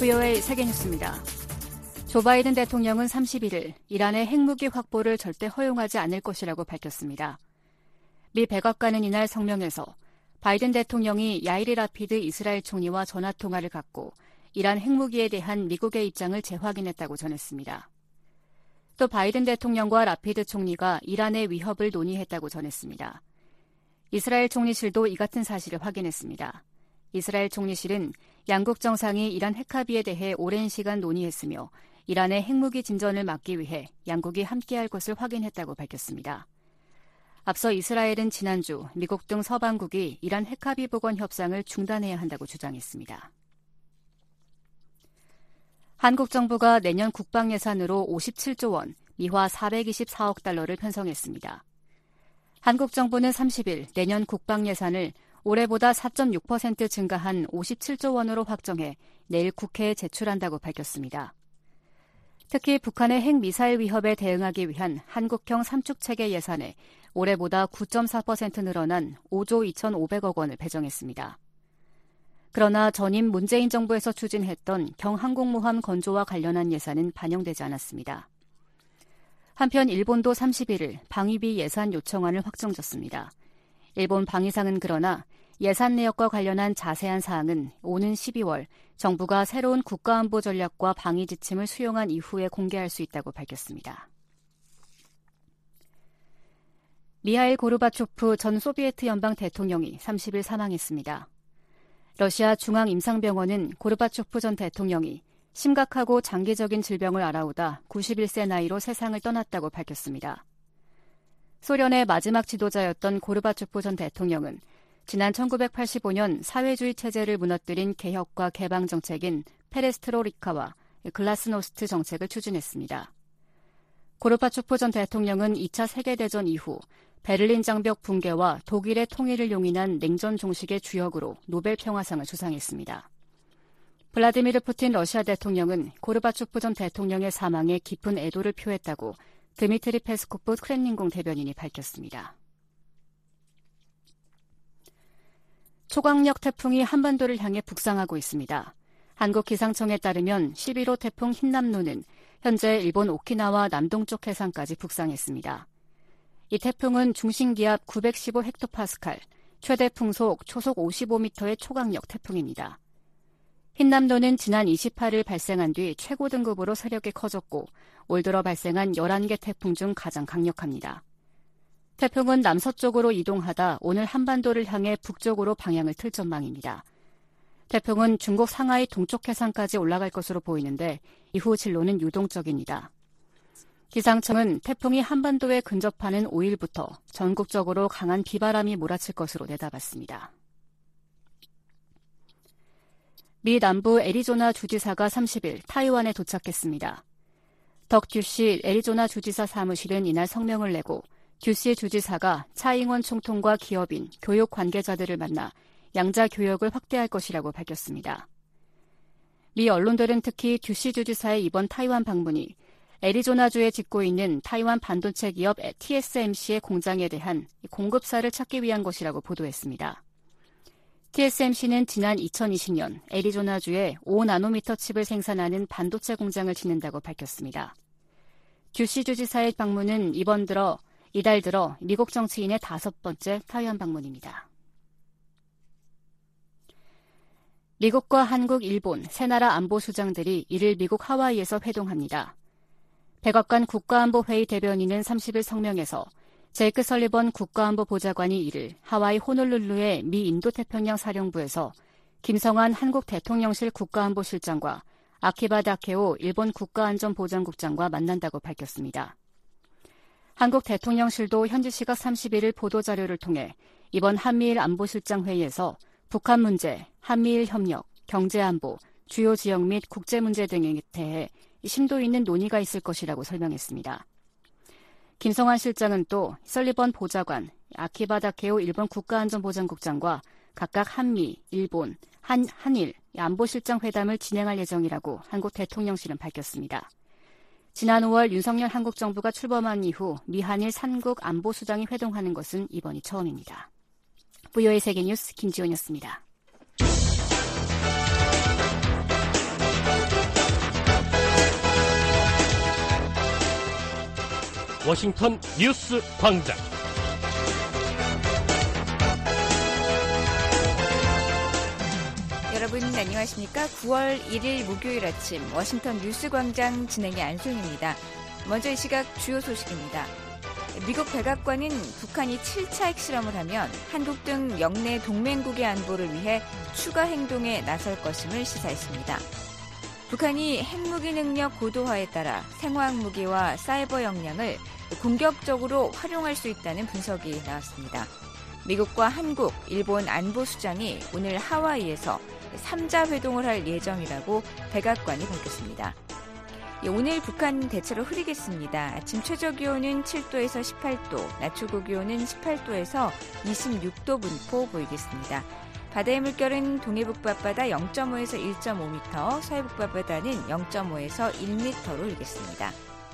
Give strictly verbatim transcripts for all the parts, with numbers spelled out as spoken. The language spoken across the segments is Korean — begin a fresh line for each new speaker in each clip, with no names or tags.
브이오에이 세계뉴스입니다. 조 바이든 대통령은 삼십일 일 이란의 핵무기 확보를 절대 허용하지 않을 것이라고 밝혔습니다. 미 백악관은 이날 성명에서 바이든 대통령이 야이르 라피드 이스라엘 총리와 전화통화를 갖고 이란 핵무기에 대한 미국의 입장을 재확인했다고 전했습니다. 또 바이든 대통령과 라피드 총리가 이란의 위협을 논의했다고 전했습니다. 이스라엘 총리실도 이 같은 사실을 확인했습니다. 이스라엘 총리실은 양국 정상이 이란 핵합의에 대해 오랜 시간 논의했으며 이란의 핵무기 진전을 막기 위해 양국이 함께할 것을 확인했다고 밝혔습니다. 앞서 이스라엘은 지난주 미국 등 서방국이 이란 핵합의 복원 협상을 중단해야 한다고 주장했습니다. 한국 정부가 내년 국방 예산으로 오십칠조 원, 미화 사백이십사억 달러를 편성했습니다. 한국 정부는 삼십 일 내년 국방 예산을 올해보다 사 점 육 퍼센트 증가한 오십칠조 원으로 확정해 내일 국회에 제출한다고 밝혔습니다. 특히 북한의 핵미사일 위협에 대응하기 위한 한국형 삼축체계 예산에 올해보다 구 점 사 퍼센트 늘어난 오조 이천오백억 원을 배정했습니다. 그러나 전임 문재인 정부에서 추진했던 경항공모함 건조와 관련한 예산은 반영되지 않았습니다. 한편 일본도 삼십일 일 방위비 예산 요청안을 확정졌습니다. 일본 방위상은 그러나 예산 내역과 관련한 자세한 사항은 오는 십이월 정부가 새로운 국가안보 전략과 방위 지침을 수용한 이후에 공개할 수 있다고 밝혔습니다. 미하일 고르바초프 전 소비에트 연방 대통령이 삼십 일 사망했습니다. 러시아 중앙임상병원은 고르바초프 전 대통령이 심각하고 장기적인 질병을 앓아오다 구십일 세 나이로 세상을 떠났다고 밝혔습니다. 소련의 마지막 지도자였던 고르바초프 전 대통령은 지난 천구백팔십오 년 사회주의 체제를 무너뜨린 개혁과 개방 정책인 페레스트로이카와 글라스노스트 정책을 추진했습니다. 고르바초프 전 대통령은 이 차 세계대전 이후 베를린 장벽 붕괴와 독일의 통일을 용인한 냉전 종식의 주역으로 노벨 평화상을 수상했습니다. 블라디미르 푸틴 러시아 대통령은 고르바초프 전 대통령의 사망에 깊은 애도를 표했다고 드미트리 페스코프 크렘린궁 대변인이 밝혔습니다. 초강력 태풍이 한반도를 향해 북상하고 있습니다. 한국기상청에 따르면 십일 호 태풍 흰남노는 현재 일본 오키나와 남동쪽 해상까지 북상했습니다. 이 태풍은 중심기압 구백십오 헥토파스칼, 최대 풍속 초속 오십오 미터의 초강력 태풍입니다. 흰남노는 지난 이십팔 일 발생한 뒤 최고 등급으로 세력이 커졌고 올 들어 발생한 열한 개 태풍 중 가장 강력합니다. 태풍은 남서쪽으로 이동하다 오늘 한반도를 향해 북쪽으로 방향을 틀 전망입니다. 태풍은 중국 상하이 동쪽 해상까지 올라갈 것으로 보이는데 이후 진로는 유동적입니다. 기상청은 태풍이 한반도에 근접하는 오 일부터 전국적으로 강한 비바람이 몰아칠 것으로 내다봤습니다. 미 남부 애리조나 주지사가 삼십 일 타이완에 도착했습니다. 덕 듀시 애리조나 주지사 사무실은 이날 성명을 내고 듀시 주지사가 차잉원 총통과 기업인, 교육 관계자들을 만나 양자 교역을 확대할 것이라고 밝혔습니다. 미 언론들은 특히 듀시 주지사의 이번 타이완 방문이 애리조나주에 짓고 있는 타이완 반도체 기업 티에스엠씨의 공장에 대한 공급사를 찾기 위한 것이라고 보도했습니다. 티에스엠씨는 지난 이천이십 년 애리조나주에 오 나노미터 칩을 생산하는 반도체 공장을 짓는다고 밝혔습니다. 듀시 주지사의 방문은 이번 들어 이달 들어 미국 정치인의 다섯 번째 타이완 방문입니다. 미국과 한국, 일본 세 나라 안보수장들이 이를 미국 하와이에서 회동합니다. 백악관 국가안보회의 대변인은 삼십 일 성명에서 제이크 설리번 국가안보보좌관이 이를 하와이 호놀룰루의 미 인도태평양 사령부에서 김성한 한국 대통령실 국가안보실장과 아키바 다케오 일본 국가안전보장국장과 만난다고 밝혔습니다. 한국 대통령실도 현지 시각 삼십일 일 보도자료를 통해 이번 한미일 안보실장 회의에서 북한 문제, 한미일 협력, 경제안보, 주요 지역 및 국제 문제 등에 대해 심도 있는 논의가 있을 것이라고 설명했습니다. 김성환 실장은 또 설리번 보좌관, 아키바 다케오 일본 국가안전보장국장과 각각 한미, 일본, 한, 한일 안보실장 회담을 진행할 예정이라고 한국 대통령실은 밝혔습니다. 지난 오월 윤석열 한국 정부가 출범한 이후 미한일 삼국 안보수장이 회동하는 것은 이번이 처음입니다. 브이오에이 세계뉴스 김지원이었습니다.
워싱턴 뉴스 광장.
여러분 안녕하십니까? 구월 일일 목요일 아침 워싱턴 뉴스 광장 진행의 안소영입니다. 먼저 이 시각 주요 소식입니다. 미국 백악관은 북한이 칠 차 핵실험을 하면 한국 등 영내 동맹국의 안보를 위해 추가 행동에 나설 것임을 시사했습니다. 북한이 핵무기 능력 고도화에 따라 생화학무기와 사이버 역량을 공격적으로 활용할 수 있다는 분석이 나왔습니다. 미국과 한국, 일본 안보수장이 오늘 하와이에서 삼자 회동을 할 예정이라고 백악관이 밝혔습니다. 오늘 북한 대체로 흐리겠습니다. 아침 최저기온은 칠도에서 십팔도, 낮 최고기온은 십팔도에서 이십육도 분포 보이겠습니다. 바다의 물결은 동해북부 앞바다 영점오에서 일점오미터, 서해북부 앞바다는 영점오에서 일미터로 일겠습니다.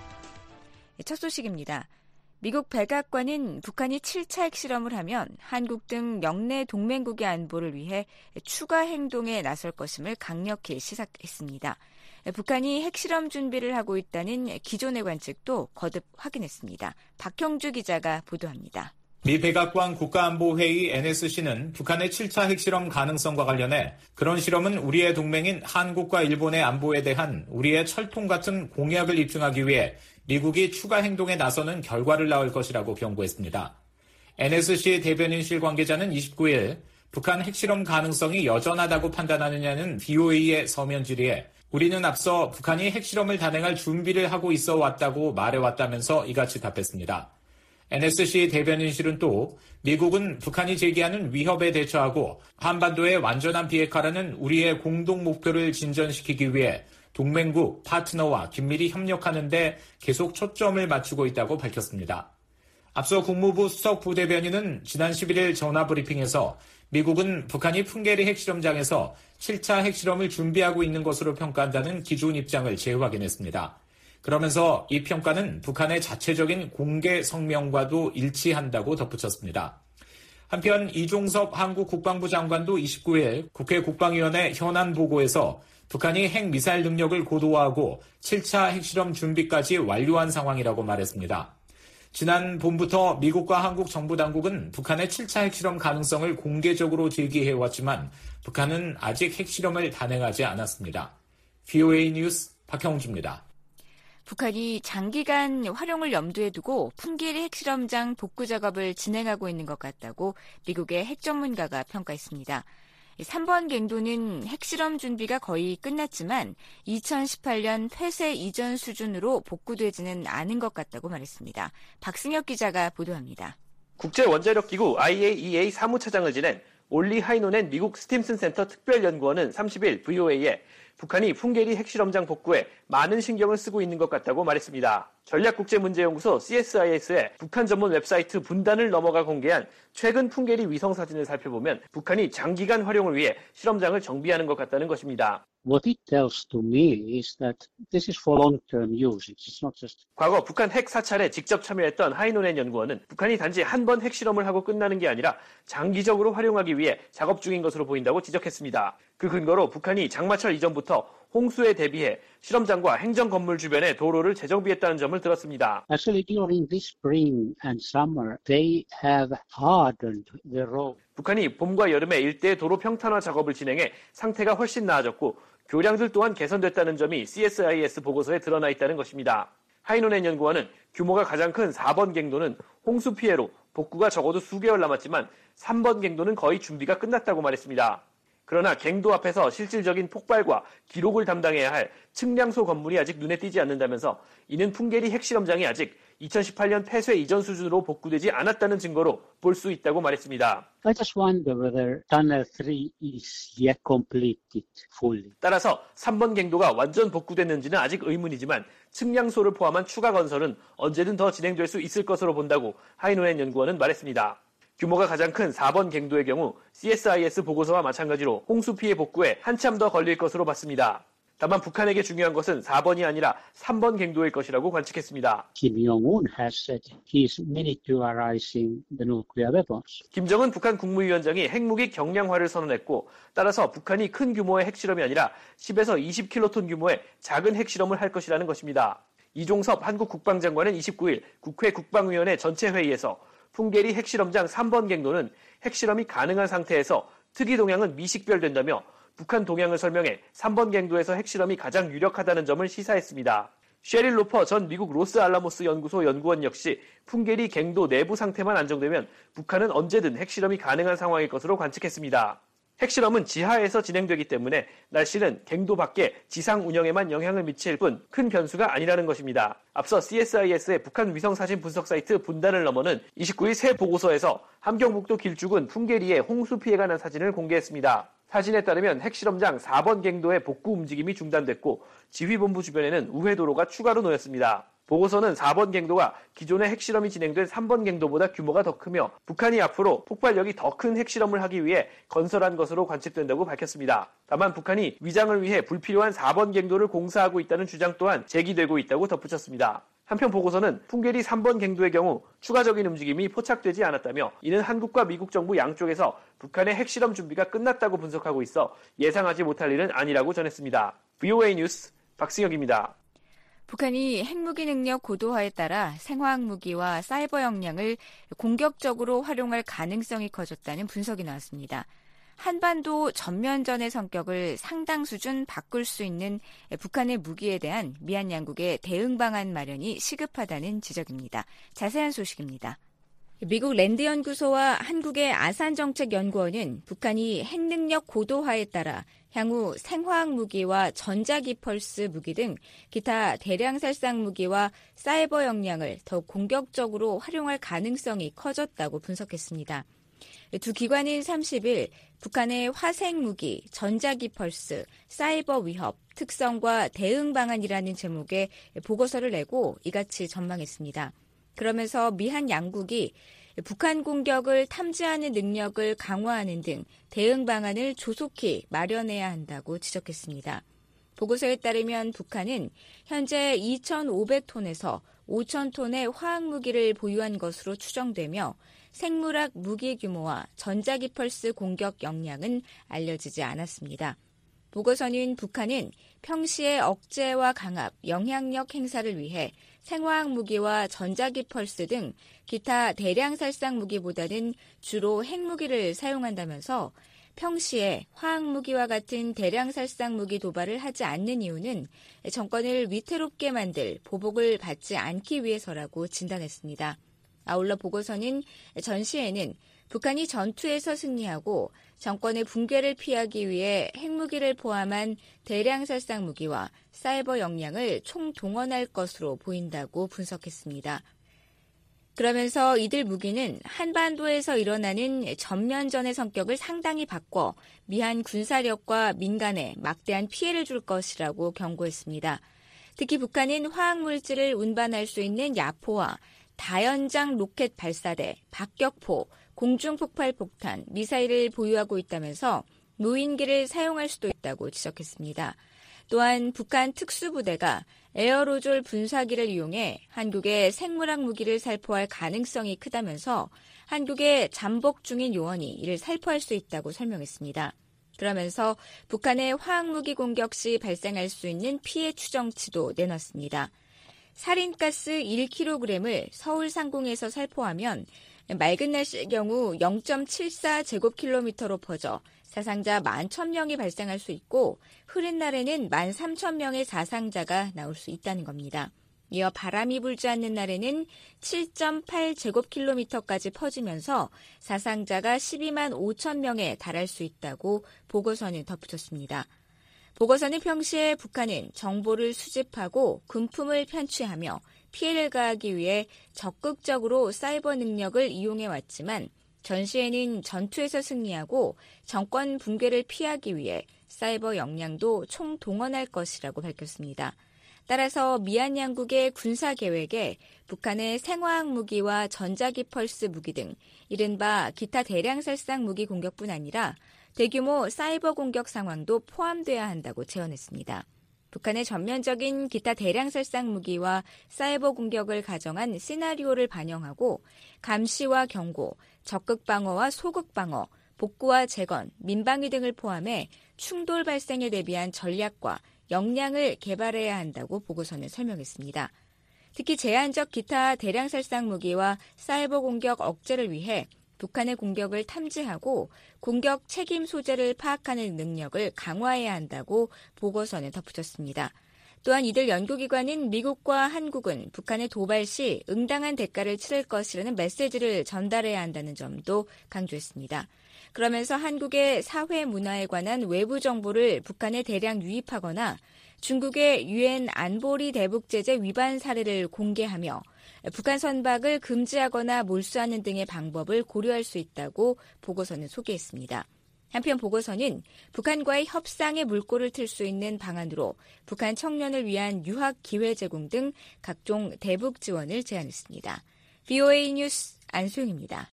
첫 소식입니다. 미국 백악관은 북한이 칠 차 핵실험을 하면 한국 등 영내 동맹국의 안보를 위해 추가 행동에 나설 것임을 강력히 시사했습니다. 북한이 핵실험 준비를 하고 있다는 기존의 관측도 거듭 확인했습니다. 박형주 기자가 보도합니다.
미 백악관 국가안보회의 엔에스씨는 북한의 칠 차 핵실험 가능성과 관련해 그런 실험은 우리의 동맹인 한국과 일본의 안보에 대한 우리의 철통 같은 공약을 입증하기 위해 미국이 추가 행동에 나서는 결과를 낳을 것이라고 경고했습니다. 엔에스씨 대변인실 관계자는 이십구일 북한 핵실험 가능성이 여전하다고 판단하느냐는 브이오에이의 서면 질의에 우리는 앞서 북한이 핵실험을 단행할 준비를 하고 있어 왔다고 말해왔다면서 이같이 답했습니다. 엔에스씨 대변인실은 또 미국은 북한이 제기하는 위협에 대처하고 한반도의 완전한 비핵화라는 우리의 공동 목표를 진전시키기 위해 동맹국, 파트너와 긴밀히 협력하는 데 계속 초점을 맞추고 있다고 밝혔습니다. 앞서 국무부 수석 부대변인은 지난 십일일 전화브리핑에서 미국은 북한이 풍계리 핵실험장에서 칠 차 핵실험을 준비하고 있는 것으로 평가한다는 기존 입장을 재확인했습니다. 그러면서 이 평가는 북한의 자체적인 공개 성명과도 일치한다고 덧붙였습니다. 한편 이종섭 한국 국방부 장관도 이십구일 국회 국방위원회 현안 보고에서 북한이 핵미사일 능력을 고도화하고 칠 차 핵실험 준비까지 완료한 상황이라고 말했습니다. 지난 봄부터 미국과 한국 정부 당국은 북한의 칠 차 핵실험 가능성을 공개적으로 제기해왔지만 북한은 아직 핵실험을 단행하지 않았습니다. 브이오에이 뉴스 박형주입니다.
북한이 장기간 활용을 염두에 두고 풍계리 핵실험장 복구 작업을 진행하고 있는 것 같다고 미국의 핵전문가가 평가했습니다. 삼 번 갱도는 핵실험 준비가 거의 끝났지만 이천십팔년 폐쇄 이전 수준으로 복구되지는 않은 것 같다고 말했습니다. 박승혁 기자가 보도합니다.
국제원자력기구 아이에이이에이 사무차장을 지낸 올리 하이노넨 미국 스팀슨 센터 특별연구원은 삼십일 브이오에이에 북한이 풍계리 핵실험장 복구에 많은 신경을 쓰고 있는 것 같다고 말했습니다. 전략국제문제연구소 씨에스아이에스의 북한 전문 웹사이트 분단을 넘어가 공개한 최근 풍계리 위성사진을 살펴보면 북한이 장기간 활용을 위해 실험장을 정비하는 것 같다는 것입니다.
What it tells to me is that this is for long-term use. It's not just.
과거 북한 핵 사찰에 직접 참여했던 하이노넨 연구원은 북한이 단지 한 번 핵실험을 하고 끝나는 게 아니라 장기적으로 활용하기 위해 작업 중인 것으로 보인다고 지적했습니다. 그 근거로 북한이 장마철 이전부터 홍수에 대비해 실험장과 행정 건물 주변에 도로를 재정비했다는 점을 들었습니다.
Actually, during this spring and summer, they have hardened the road.
북한이 봄과 여름에 일대 도로 평탄화 작업을 진행해 상태가 훨씬 나아졌고 교량들 또한 개선됐다는 점이 씨에스아이에스 보고서에 드러나 있다는 것입니다. 하이노넨 연구원은 규모가 가장 큰 사 번 갱도는 홍수 피해로 복구가 적어도 수개월 남았지만 삼 번 갱도는 거의 준비가 끝났다고 말했습니다. 그러나 갱도 앞에서 실질적인 폭발과 기록을 담당해야 할 측량소 건물이 아직 눈에 띄지 않는다면서 이는 풍계리 핵실험장이 아직 이천십팔년 폐쇄 이전 수준으로 복구되지 않았다는 증거로 볼 수 있다고 말했습니다.
I just wonder whether Tunnel three is yet completed fully.
따라서 삼 번 갱도가 완전 복구됐는지는 아직 의문이지만 측량소를 포함한 추가 건설은 언제든 더 진행될 수 있을 것으로 본다고 하이노넨 연구원은 말했습니다. 규모가 가장 큰 사 번 갱도의 경우 씨에스아이에스 보고서와 마찬가지로 홍수 피해 복구에 한참 더 걸릴 것으로 봤습니다. 다만 북한에게 중요한 것은 사 번이 아니라 삼 번 갱도일 것이라고 관측했습니다.
Kim Jong-un has said he is miniaturizing the nuclear weapons.
김정은 북한 국무위원장이 핵무기 경량화를 선언했고 따라서 북한이 큰 규모의 핵실험이 아니라 십에서 이십 킬로톤 규모의 작은 핵실험을 할 것이라는 것입니다. 이종섭 한국 국방장관은 이십구일 국회 국방위원회 전체 회의에서 풍계리 핵실험장 삼 번 갱도는 핵실험이 가능한 상태에서 특이 동향은 미식별된다며 북한 동향을 설명해 삼 번 갱도에서 핵실험이 가장 유력하다는 점을 시사했습니다. 셰릴 로퍼 전 미국 로스알라모스 연구소 연구원 역시 풍계리 갱도 내부 상태만 안정되면 북한은 언제든 핵실험이 가능한 상황일 것으로 관측했습니다. 핵실험은 지하에서 진행되기 때문에 날씨는 갱도 밖에 지상 운영에만 영향을 미칠 뿐 큰 변수가 아니라는 것입니다. 앞서 씨에스아이에스의 북한 위성사진 분석 사이트 분단을 넘어는 이십구일 새 보고서에서 함경북도 길쭉은 풍계리에 홍수 피해가 난 사진을 공개했습니다. 사진에 따르면 핵실험장 사 번 갱도의 복구 움직임이 중단됐고 지휘본부 주변에는 우회도로가 추가로 놓였습니다. 보고서는 사 번 갱도가 기존의 핵실험이 진행된 삼 번 갱도보다 규모가 더 크며 북한이 앞으로 폭발력이 더 큰 핵실험을 하기 위해 건설한 것으로 관측된다고 밝혔습니다. 다만 북한이 위장을 위해 불필요한 사 번 갱도를 공사하고 있다는 주장 또한 제기되고 있다고 덧붙였습니다. 한편 보고서는 풍계리 삼 번 갱도의 경우 추가적인 움직임이 포착되지 않았다며 이는 한국과 미국 정부 양쪽에서 북한의 핵실험 준비가 끝났다고 분석하고 있어 예상하지 못할 일은 아니라고 전했습니다. 브이오에이 뉴스 박승혁입니다.
북한이 핵무기 능력 고도화에 따라 생화학무기와 사이버 역량을 공격적으로 활용할 가능성이 커졌다는 분석이 나왔습니다. 한반도 전면전의 성격을 상당 수준 바꿀 수 있는 북한의 무기에 대한 미한 양국의 대응 방안 마련이 시급하다는 지적입니다. 자세한 소식입니다. 미국 랜드연구소와 한국의 아산정책연구원은 북한이 핵능력 고도화에 따라 향후 생화학 무기와 전자기펄스 무기 등 기타 대량살상 무기와 사이버 역량을 더욱 공격적으로 활용할 가능성이 커졌다고 분석했습니다. 두 기관은 삼십일 북한의 화생 무기, 전자기펄스, 사이버 위협, 특성과 대응 방안이라는 제목의 보고서를 내고 이같이 전망했습니다. 그러면서 미한 양국이 북한 공격을 탐지하는 능력을 강화하는 등 대응 방안을 조속히 마련해야 한다고 지적했습니다. 보고서에 따르면 북한은 현재 이천오백 톤에서 오천 톤의 화학무기를 보유한 것으로 추정되며 생물학 무기 규모와 전자기펄스 공격 역량은 알려지지 않았습니다. 보고서는 북한은 평시의 억제와 강압, 영향력 행사를 위해 생화학 무기와 전자기펄스 등 기타 대량살상 무기보다는 주로 핵무기를 사용한다면서 평시에 화학무기와 같은 대량살상 무기 도발을 하지 않는 이유는 정권을 위태롭게 만들 보복을 받지 않기 위해서라고 진단했습니다. 아울러 보고서는 전시에는 북한이 전투에서 승리하고 정권의 붕괴를 피하기 위해 핵무기를 포함한 대량살상 무기와 사이버 역량을 총동원할 것으로 보인다고 분석했습니다. 그러면서 이들 무기는 한반도에서 일어나는 전면전의 성격을 상당히 바꿔 미한 군사력과 민간에 막대한 피해를 줄 것이라고 경고했습니다. 특히 북한은 화학물질을 운반할 수 있는 야포와 다연장 로켓 발사대, 박격포, 공중폭발 폭탄, 미사일을 보유하고 있다면서 무인기를 사용할 수도 있다고 지적했습니다. 또한 북한 특수부대가 에어로졸 분사기를 이용해 한국의 생물학 무기를 살포할 가능성이 크다면서 한국에 잠복 중인 요원이 이를 살포할 수 있다고 설명했습니다. 그러면서 북한의 화학무기 공격 시 발생할 수 있는 피해 추정치도 내놨습니다. 살인가스 일 킬로그램을 서울 상공에서 살포하면 맑은 날씨의 경우 영 점 칠사 제곱킬로미터로 퍼져 사상자 만 천 명이 발생할 수 있고 흐린 날에는 만 삼천 명의 사상자가 나올 수 있다는 겁니다. 이어 바람이 불지 않는 날에는 칠 점 팔 제곱킬로미터까지 퍼지면서 사상자가 십이만 오천 명에 달할 수 있다고 보고서는 덧붙였습니다. 보고서는 평시에 북한은 정보를 수집하고 군품을 편취하며 피해를 가하기 위해 적극적으로 사이버 능력을 이용해왔지만 전시에는 전투에서 승리하고 정권 붕괴를 피하기 위해 사이버 역량도 총동원할 것이라고 밝혔습니다. 따라서 미한 양국의 군사 계획에 북한의 생화학 무기와 전자기펄스 무기 등 이른바 기타 대량살상 무기 공격뿐 아니라 대규모 사이버 공격 상황도 포함돼야 한다고 제언했습니다. 북한의 전면적인 기타 대량살상 무기와 사이버 공격을 가정한 시나리오를 반영하고 감시와 경고, 적극 방어와 소극 방어, 복구와 재건, 민방위 등을 포함해 충돌 발생에 대비한 전략과 역량을 개발해야 한다고 보고서는 설명했습니다. 특히 제한적 기타 대량 살상 무기와 사이버 공격 억제를 위해 북한의 공격을 탐지하고 공격 책임 소재를 파악하는 능력을 강화해야 한다고 보고서는 덧붙였습니다. 또한 이들 연구기관은 미국과 한국은 북한의 도발 시 응당한 대가를 치를 것이라는 메시지를 전달해야 한다는 점도 강조했습니다. 그러면서 한국의 사회 문화에 관한 외부 정보를 북한에 대량 유입하거나 중국의 유엔 안보리 대북 제재 위반 사례를 공개하며 북한 선박을 금지하거나 몰수하는 등의 방법을 고려할 수 있다고 보고서는 소개했습니다. 한편 보고서는 북한과의 협상의 물꼬를 틀 수 있는 방안으로 북한 청년을 위한 유학 기회 제공 등 각종 대북 지원을 제안했습니다. 브이오에이 뉴스 안소영입니다.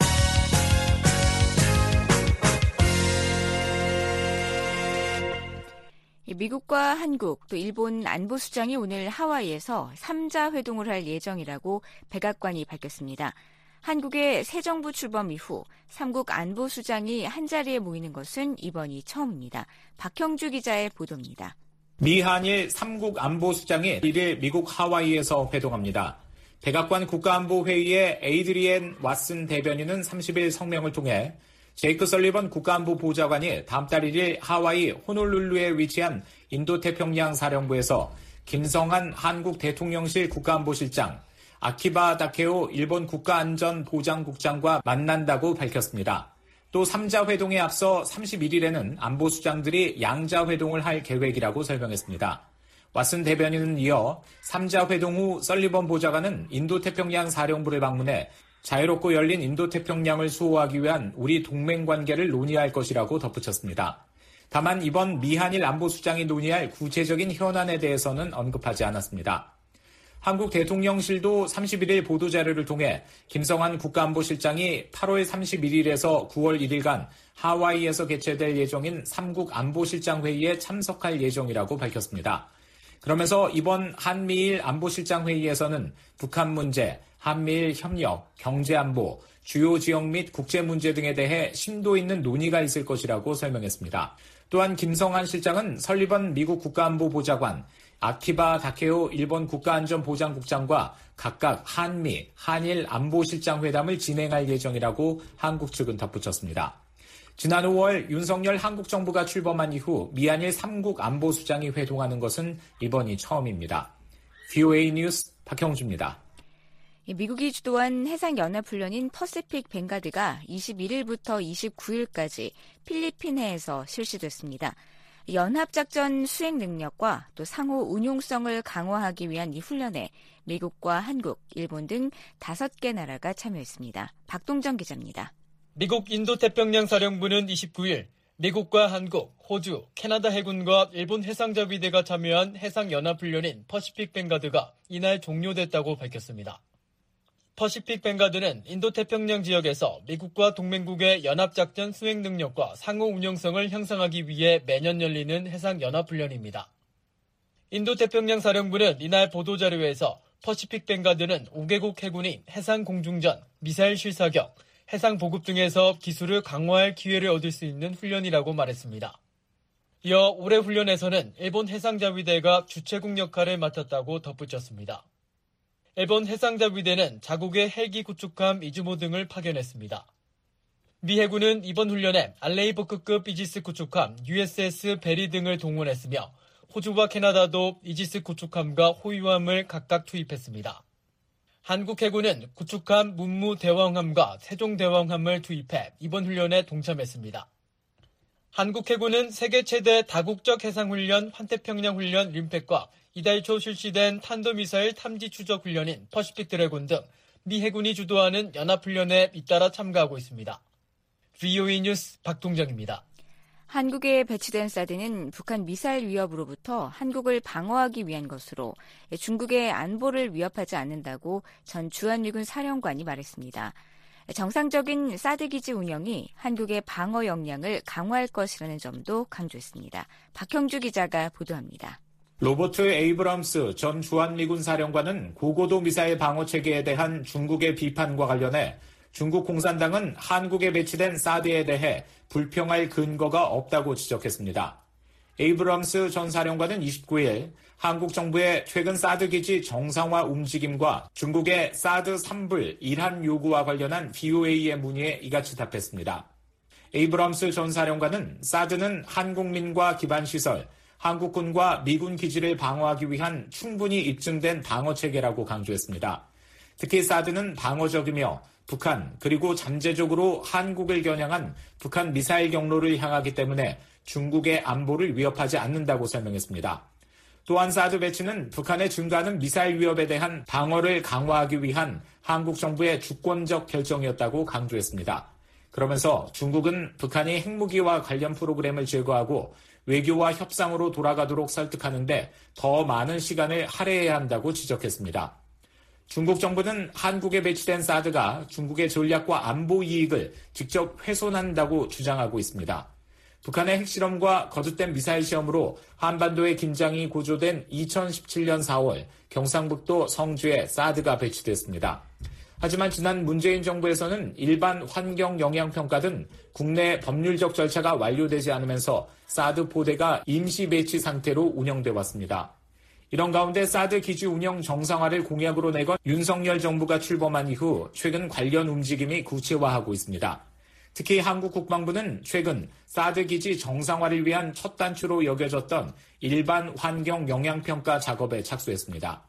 미국과 한국 또 일본 안보수장이 오늘 하와이에서 삼자 회동을 할 예정이라고 백악관이 밝혔습니다. 한국의 새 정부 출범 이후 삼국 안보수장이 한자리에 모이는 것은 이번이 처음입니다. 박형주 기자의 보도입니다.
미한일 삼국 안보수장이 일일 미국 하와이에서 회동합니다. 백악관 국가안보회의의 에이드리엔 왓슨 대변인은 삼십일 성명을 통해 제이크 설리번 국가안보 보좌관이 다음 달 일일 하와이 호놀룰루에 위치한 인도태평양 사령부에서 김성한 한국 대통령실 국가안보실장, 아키바 다케오 일본 국가안전보장국장과 만난다고 밝혔습니다. 또 삼자 회동에 앞서 삼십일일에는 안보수장들이 양자 회동을 할 계획이라고 설명했습니다. 왓슨 대변인은 이어 삼자 회동 후 설리번 보좌관은 인도태평양 사령부를 방문해 자유롭고 열린 인도태평양을 수호하기 위한 우리 동맹관계를 논의할 것이라고 덧붙였습니다. 다만 이번 미한일 안보수장이 논의할 구체적인 현안에 대해서는 언급하지 않았습니다. 한국 대통령실도 삼십일일 보도자료를 통해 김성한 국가안보실장이 팔월 삼십일일에서 구월 일일간 하와이에서 개최될 예정인 삼국 안보실장 회의에 참석할 예정이라고 밝혔습니다. 그러면서 이번 한미일 안보실장 회의에서는 북한 문제, 한미일 협력, 경제안보, 주요 지역 및 국제 문제 등에 대해 심도 있는 논의가 있을 것이라고 설명했습니다. 또한 김성한 실장은 설리번 미국 국가안보보좌관, 아키바 다케오 일본 국가안전보장국장과 각각 한미, 한일 안보실장 회담을 진행할 예정이라고 한국 측은 덧붙였습니다. 지난 오월 윤석열 한국 정부가 출범한 이후 미한일 삼국 안보수장이 회동하는 것은 이번이 처음입니다. 브이오에이 뉴스 박형주입니다.
미국이 주도한 해상연합훈련인 퍼시픽 뱅가드가 이십일일부터 이십구일까지 필리핀해에서 실시됐습니다. 연합작전 수행 능력과 또 상호 운용성을 강화하기 위한 이 훈련에 미국과 한국, 일본 등 다섯 개 나라가 참여했습니다. 박동정 기자입니다.
미국 인도태평양 사령부는 이십구일 미국과 한국, 호주, 캐나다 해군과 일본 해상자위대가 참여한 해상연합훈련인 퍼시픽 뱅가드가 이날 종료됐다고 밝혔습니다. 퍼시픽 뱅가드는 인도태평양 지역에서 미국과 동맹국의 연합작전 수행 능력과 상호 운용성을 향상하기 위해 매년 열리는 해상연합훈련입니다. 인도태평양 사령부는 이날 보도자료에서 퍼시픽 뱅가드는 오 개국 해군이 해상공중전, 미사일 실사격, 해상보급 등에서 기술을 강화할 기회를 얻을 수 있는 훈련이라고 말했습니다. 이어 올해 훈련에서는 일본 해상자위대가 주최국 역할을 맡았다고 덧붙였습니다. 일본 해상자위대는 자국의 헬기 구축함 이즈모 등을 파견했습니다. 미 해군은 이번 훈련에 알레이버크급 이지스 구축함 유에스에스 베리 등을 동원했으며 호주와 캐나다도 이지스 구축함과 호위함을 각각 투입했습니다. 한국 해군은 구축함 문무 대왕함과 세종 대왕함을 투입해 이번 훈련에 동참했습니다. 한국 해군은 세계 최대 다국적 해상훈련 환태평양 훈련 림팩과 이달 초 실시된 탄도미사일 탐지 추적 훈련인 퍼시픽 드래곤 등 미 해군이 주도하는 연합훈련에 잇따라 참가하고 있습니다. 브이오에이 뉴스 박동정입니다.
한국에 배치된 사드는 북한 미사일 위협으로부터 한국을 방어하기 위한 것으로 중국의 안보를 위협하지 않는다고 전 주한미군 사령관이 말했습니다. 정상적인 사드 기지 운영이 한국의 방어 역량을 강화할 것이라는 점도 강조했습니다. 박형주 기자가 보도합니다.
로버트 에이브럼스 전 주한미군 사령관은 고고도 미사일 방어 체계에 대한 중국의 비판과 관련해 중국 공산당은 한국에 배치된 사드에 대해 불평할 근거가 없다고 지적했습니다. 에이브럼스 전 사령관은 이십구일 한국 정부의 최근 사드 기지 정상화 움직임과 중국의 사드 삼불 일한 요구와 관련한 브이오에이의 문의에 이같이 답했습니다. 에이브럼스 전 사령관은 사드는 한국민과 기반시설, 한국군과 미군 기지를 방어하기 위한 충분히 입증된 방어체계라고 강조했습니다. 특히 사드는 방어적이며 북한 그리고 잠재적으로 한국을 겨냥한 북한 미사일 경로를 향하기 때문에 중국의 안보를 위협하지 않는다고 설명했습니다. 또한 사드 배치는 북한의 증가하는 미사일 위협에 대한 방어를 강화하기 위한 한국 정부의 주권적 결정이었다고 강조했습니다. 그러면서 중국은 북한이 핵무기와 관련 프로그램을 제거하고 외교와 협상으로 돌아가도록 설득하는데 더 많은 시간을 할애해야 한다고 지적했습니다. 중국 정부는 한국에 배치된 사드가 중국의 전략과 안보 이익을 직접 훼손한다고 주장하고 있습니다. 북한의 핵실험과 거듭된 미사일 시험으로 한반도의 긴장이 고조된 이천십칠 년 사월 경상북도 성주에 사드가 배치됐습니다. 하지만 지난 문재인 정부에서는 일반 환경 영향평가 등 국내 법률적 절차가 완료되지 않으면서 사드 포대가 임시 배치 상태로 운영돼 왔습니다. 이런 가운데 사드 기지 운영 정상화를 공약으로 내건 윤석열 정부가 출범한 이후 최근 관련 움직임이 구체화하고 있습니다. 특히 한국 국방부는 최근 사드 기지 정상화를 위한 첫 단추로 여겨졌던 일반 환경 영향평가 작업에 착수했습니다.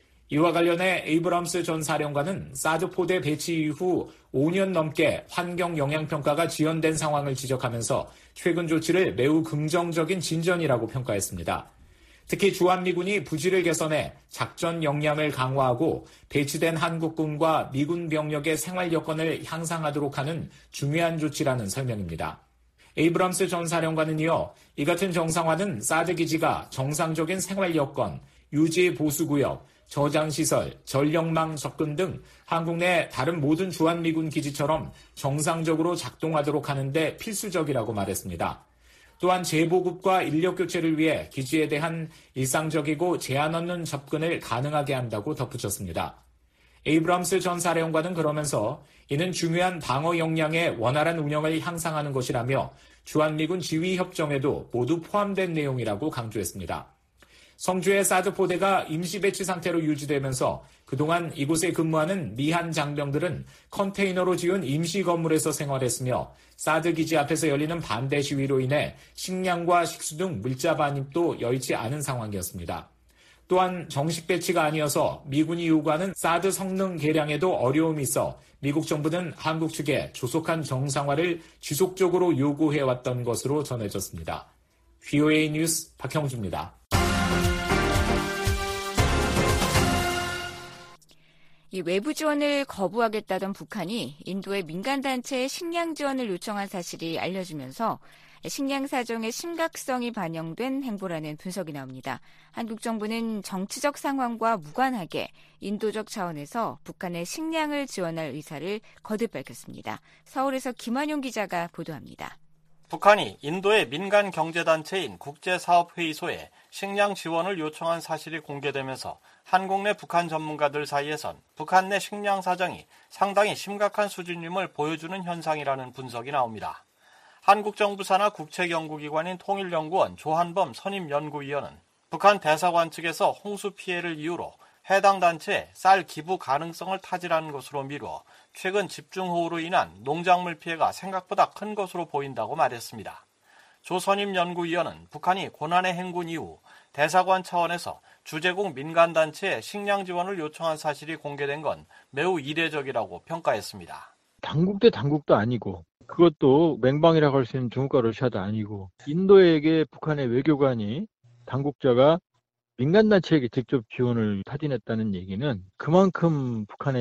이와 관련해 에이브럼스 전 사령관은 사드 포대 배치 이후 오 년 넘게 환경 영향평가가 지연된 상황을 지적하면서 최근 조치를 매우 긍정적인 진전이라고 평가했습니다. 특히 주한미군이 부지를 개선해 작전 역량을 강화하고 배치된 한국군과 미군 병력의 생활 여건을 향상하도록 하는 중요한 조치라는 설명입니다. 에이브럼스 전 사령관은 이어 이 같은 정상화는 사드 기지가 정상적인 생활 여건, 유지 보수구역, 저장시설, 전력망 접근 등 한국 내 다른 모든 주한미군 기지처럼 정상적으로 작동하도록 하는데 필수적이라고 말했습니다. 또한 재보급과 인력교체를 위해 기지에 대한 일상적이고 제한 없는 접근을 가능하게 한다고 덧붙였습니다. 에이브럼스 전 사령관은 그러면서 이는 중요한 방어 역량의 원활한 운영을 향상하는 것이라며 주한미군 지휘협정에도 모두 포함된 내용이라고 강조했습니다. 성주의 사드 포대가 임시 배치 상태로 유지되면서 그동안 이곳에 근무하는 미한 장병들은 컨테이너로 지은 임시 건물에서 생활했으며 사드 기지 앞에서 열리는 반대 시위로 인해 식량과 식수 등 물자 반입도 여의치 않은 상황이었습니다. 또한 정식 배치가 아니어서 미군이 요구하는 사드 성능 개량에도 어려움이 있어 미국 정부는 한국 측에 조속한 정상화를 지속적으로 요구해왔던 것으로 전해졌습니다. 브이오에이 뉴스 박형주입니다.
이 외부 지원을 거부하겠다던 북한이 인도의 민간단체에 식량 지원을 요청한 사실이 알려지면서 식량 사정의 심각성이 반영된 행보라는 분석이 나옵니다. 한국 정부는 정치적 상황과 무관하게 인도적 차원에서 북한에 식량을 지원할 의사를 거듭 밝혔습니다. 서울에서 김환용 기자가 보도합니다.
북한이 인도의 민간 경제단체인 국제사업회의소에 식량 지원을 요청한 사실이 공개되면서 한국 내 북한 전문가들 사이에선 북한 내 식량 사정이 상당히 심각한 수준임을 보여주는 현상이라는 분석이 나옵니다. 한국 정부 산하 국책연구기관인 통일연구원 조한범 선임연구위원은 북한 대사관 측에서 홍수 피해를 이유로 해당 단체에 쌀 기부 가능성을 타질하는 것으로 미루어 최근 집중호우로 인한 농작물 피해가 생각보다 큰 것으로 보인다고 말했습니다. 조 선임연구위원은 북한이 고난의 행군 이후 대사관 차원에서 주재국 민간단체에 식량 지원을 요청한 사실이 공개된 건 매우 이례적이라고 평가했습니다.
당국 대 당국도 아니고 그것도 맹방이라고 할 수 있는 중국과 러시아도 아니고 인도에게 북한의 외교관이 당국자가 민간단체에게 직접 지원을 타진했다는 얘기는 그만큼 북한의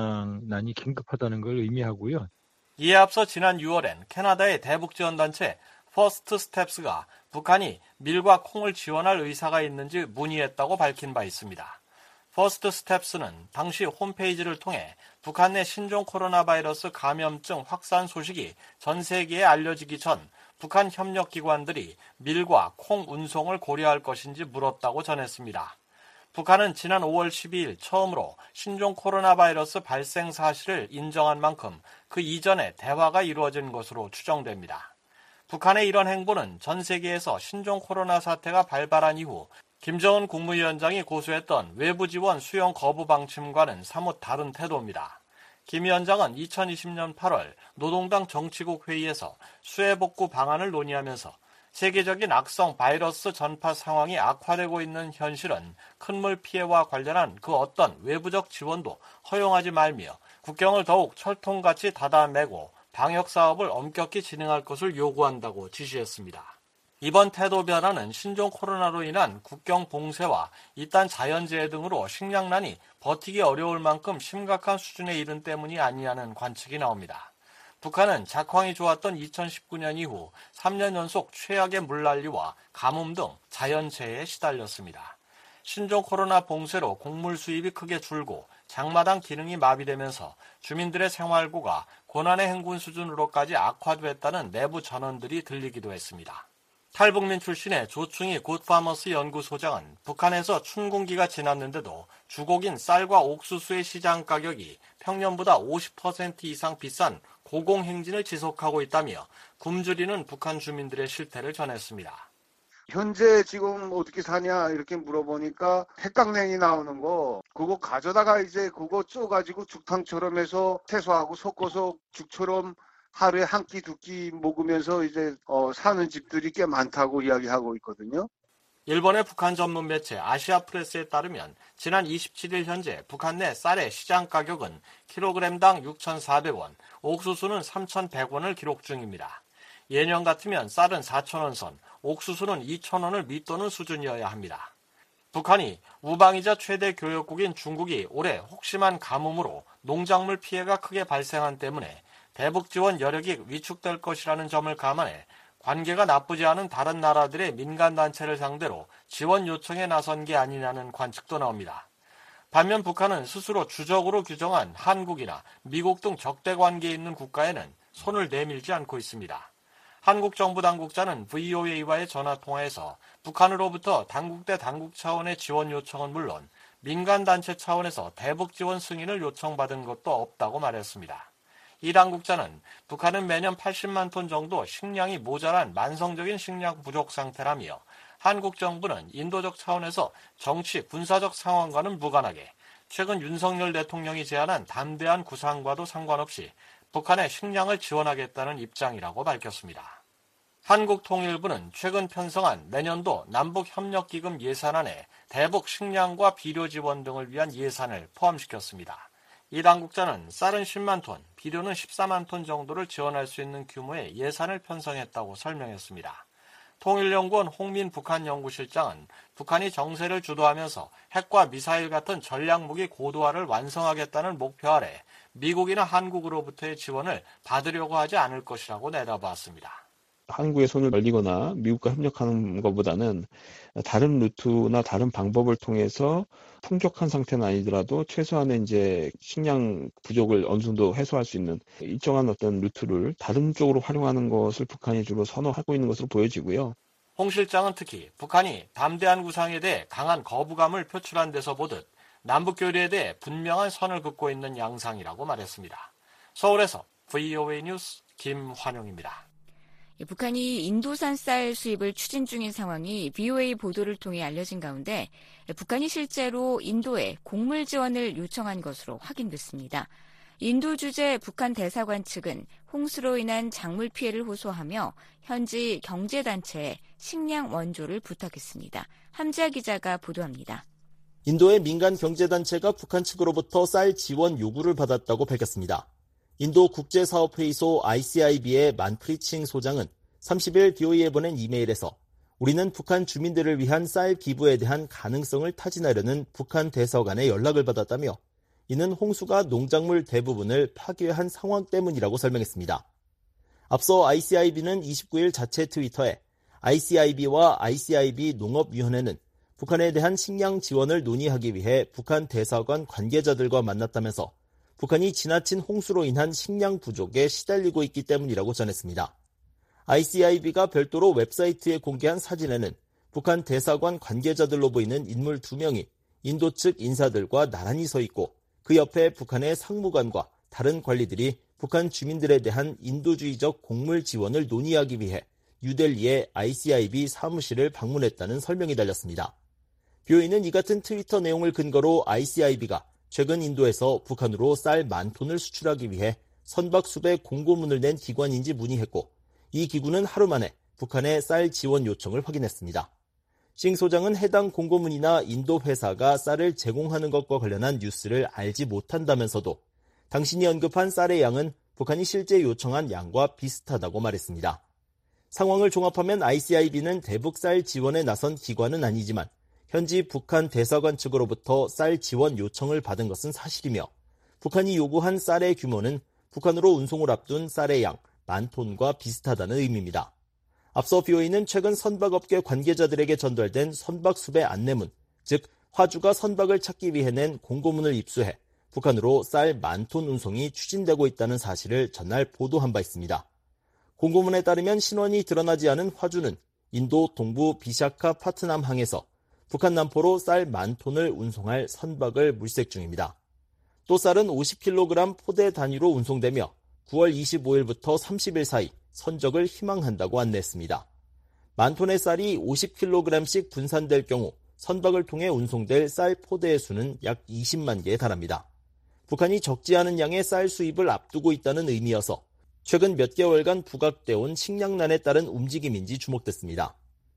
식량난이 긴급하다는 걸 의미하고요.
이에 앞서 지난 유월엔 캐나다의 대북지원단체 퍼스트 스텝스가 북한이 밀과 콩을 지원할 의사가 있는지 문의했다고 밝힌 바 있습니다. 퍼스트 스텝스는 당시 홈페이지를 통해 북한 내 신종 코로나 바이러스 감염증 확산 소식이 전 세계에 알려지기 전 북한 협력기관들이 밀과 콩 운송을 고려할 것인지 물었다고 전했습니다. 북한은 지난 오월 십이일 처음으로 신종 코로나 바이러스 발생 사실을 인정한 만큼 그 이전에 대화가 이루어진 것으로 추정됩니다. 북한의 이런 행보는 전 세계에서 신종 코로나 사태가 발발한 이후 김정은 국무위원장이 고수했던 외부 지원 수용 거부 방침과는 사뭇 다른 태도입니다. 김 위원장은 이천이십 년 팔월 노동당 정치국 회의에서 수해 복구 방안을 논의하면서 세계적인 악성 바이러스 전파 상황이 악화되고 있는 현실은 큰 물 피해와 관련한 그 어떤 외부적 지원도 허용하지 말며 국경을 더욱 철통같이 닫아매고 방역 사업을 엄격히 진행할 것을 요구한다고 지시했습니다. 이번 태도 변화는 신종 코로나로 인한 국경 봉쇄와 이딴 자연재해 등으로 식량난이 버티기 어려울 만큼 심각한 수준에 이른 때문이 아니냐는 관측이 나옵니다. 북한은 작황이 좋았던 이천십구 년 이후 삼 년 연속 최악의 물난리와 가뭄 등 자연재해에 시달렸습니다. 신종 코로나 봉쇄로 곡물 수입이 크게 줄고 장마당 기능이 마비되면서 주민들의 생활고가 고난의 행군 수준으로까지 악화됐다는 내부 전언들이 들리기도 했습니다. 탈북민 출신의 조충희 굿파머스 연구소장은 북한에서 춘궁기가 지났는데도 주곡인 쌀과 옥수수의 시장 가격이 평년보다 오십 퍼센트 이상 비싼 고공행진을 지속하고 있다며 굶주리는 북한 주민들의 실태를 전했습니다.
현재 지금 어떻게 사냐 이렇게 물어보니까 핵강냉이 나오는 거 그거 가져다가 이제 그거 쪼가지고 죽탕처럼 해서 채소하고 섞어서 죽처럼 하루에 한 끼 두 끼 먹으면서 이제 어, 사는 집들이 꽤 많다고 이야기하고 있거든요.
일본의 북한 전문 매체 아시아프레스에 따르면 지난 이십칠 일 현재 북한 내 쌀의 시장 가격은 킬로그램당 육천사백 원, 옥수수는 삼천백 원을 기록 중입니다. 예년 같으면 쌀은 사천 원 선, 옥수수는 이천 원을 밑도는 수준이어야 합니다. 북한이 우방이자 최대 교역국인 중국이 올해 혹심한 가뭄으로 농작물 피해가 크게 발생한 때문에 대북 지원 여력이 위축될 것이라는 점을 감안해 관계가 나쁘지 않은 다른 나라들의 민간단체를 상대로 지원 요청에 나선 게 아니냐는 관측도 나옵니다. 반면 북한은 스스로 주적으로 규정한 한국이나 미국 등 적대 관계에 있는 국가에는 손을 내밀지 않고 있습니다. 한국 정부 당국자는 브이오에이와의 전화통화에서 북한으로부터 당국 대 당국 차원의 지원 요청은 물론 민간단체 차원에서 대북 지원 승인을 요청받은 것도 없다고 말했습니다. 이 당국자는 북한은 매년 팔십만 톤 정도 식량이 모자란 만성적인 식량 부족 상태라며 한국 정부는 인도적 차원에서 정치, 군사적 상황과는 무관하게 최근 윤석열 대통령이 제안한 담대한 구상과도 상관없이 북한에 식량을 지원하겠다는 입장이라고 밝혔습니다. 한국통일부는 최근 편성한 내년도 남북협력기금 예산안에 대북 식량과 비료 지원 등을 위한 예산을 포함시켰습니다. 이 당국자는 쌀은 십만 톤, 비료는 십사만 톤 정도를 지원할 수 있는 규모의 예산을 편성했다고 설명했습니다. 통일연구원 홍민 북한연구실장은 북한이 정세를 주도하면서 핵과 미사일 같은 전략무기 고도화를 완성하겠다는 목표 아래 미국이나 한국으로부터의 지원을 받으려고 하지 않을 것이라고 내다봤습니다.
한국의 손을 벌리거나 미국과 협력하는 것보다는 다른 루트나 다른 방법을 통해서 풍족한 상태는 아니더라도 최소한의 이제 식량 부족을 어느 정도 해소할 수 있는 일정한 어떤 루트를 다른 쪽으로 활용하는 것을 북한이 주로 선호하고 있는 것으로 보여지고요.
홍 실장은 특히 북한이 담대한 구상에 대해 강한 거부감을 표출한 데서 보듯 남북교류에 대해 분명한 선을 긋고 있는 양상이라고 말했습니다. 서울에서 브이오에이 뉴스 김환영입니다.
북한이 인도산 쌀 수입을 추진 중인 상황이 브이오에이 보도를 통해 알려진 가운데 북한이 실제로 인도에 곡물 지원을 요청한 것으로 확인됐습니다. 인도 주재 북한 대사관 측은 홍수로 인한 작물 피해를 호소하며 현지 경제단체에 식량 원조를 부탁했습니다. 함지아 기자가 보도합니다.
인도의 민간 경제단체가 북한 측으로부터 쌀 지원 요구를 받았다고 밝혔습니다. 인도 국제사업회의소 아이씨아이비의 만프리칭 소장은 삼십 일 브이오에이에 보낸 이메일에서 우리는 북한 주민들을 위한 쌀 기부에 대한 가능성을 타진하려는 북한 대사관의 연락을 받았다며 이는 홍수가 농작물 대부분을 파괴한 상황 때문이라고 설명했습니다. 앞서 아이씨아이비는 이십구 일 자체 트위터에 아이씨아이비와 아이씨아이비 농업위원회는 북한에 대한 식량 지원을 논의하기 위해 북한 대사관 관계자들과 만났다면서 북한이 지나친 홍수로 인한 식량 부족에 시달리고 있기 때문이라고 전했습니다. 아이씨아이비가 별도로 웹사이트에 공개한 사진에는 북한 대사관 관계자들로 보이는 인물 두 명이 인도 측 인사들과 나란히 서 있고 그 옆에 북한의 상무관과 다른 관리들이 북한 주민들에 대한 인도주의적 곡물 지원을 논의하기 위해 뉴델리의 아이씨아이비 사무실을 방문했다는 설명이 달렸습니다. 비오이는 이 같은 트위터 내용을 근거로 아이씨아이비가 최근 인도에서 북한으로 쌀 만 톤을 수출하기 위해 선박수배 공고문을 낸 기관인지 문의했고 이 기구는 하루 만에 북한의 쌀 지원 요청을 확인했습니다. 싱 소장은 해당 공고문이나 인도 회사가 쌀을 제공하는 것과 관련한 뉴스를 알지 못한다면서도 당신이 언급한 쌀의 양은 북한이 실제 요청한 양과 비슷하다고 말했습니다. 상황을 종합하면 아이씨아이비는 대북 쌀 지원에 나선 기관은 아니지만 현지 북한 대사관 측으로부터 쌀 지원 요청을 받은 것은 사실이며 북한이 요구한 쌀의 규모는 북한으로 운송을 앞둔 쌀의 양 만 톤과 비슷하다는 의미입니다. 앞서 비오이는 최근 선박업계 관계자들에게 전달된 선박 수배 안내문, 즉 화주가 선박을 찾기 위해 낸 공고문을 입수해 북한으로 쌀 만 톤 운송이 추진되고 있다는 사실을 전날 보도한 바 있습니다. 공고문에 따르면 신원이 드러나지 않은 화주는 인도 동부 비샤카 파트남 항에서 북한 남포로 쌀 만 톤을 운송할 선박을 물색 중입니다. 또 쌀은 오십 킬로그램 포대 단위로 운송되며 구월 이십오일부터 삼십일 사이 선적을 희망한다고 안내했습니다. 만 톤의 쌀이 오십 킬로그램씩 분산될 경우 선박을 통해 운송될 쌀 포대의 수는 약 이십만 개에 달합니다. 북한이 적지 않은 양의 쌀 수입을 앞두고 있다는 의미여서 최근 몇 개월간 부각되어 온 식량난에 따른 움직임인지 주목됐습니다.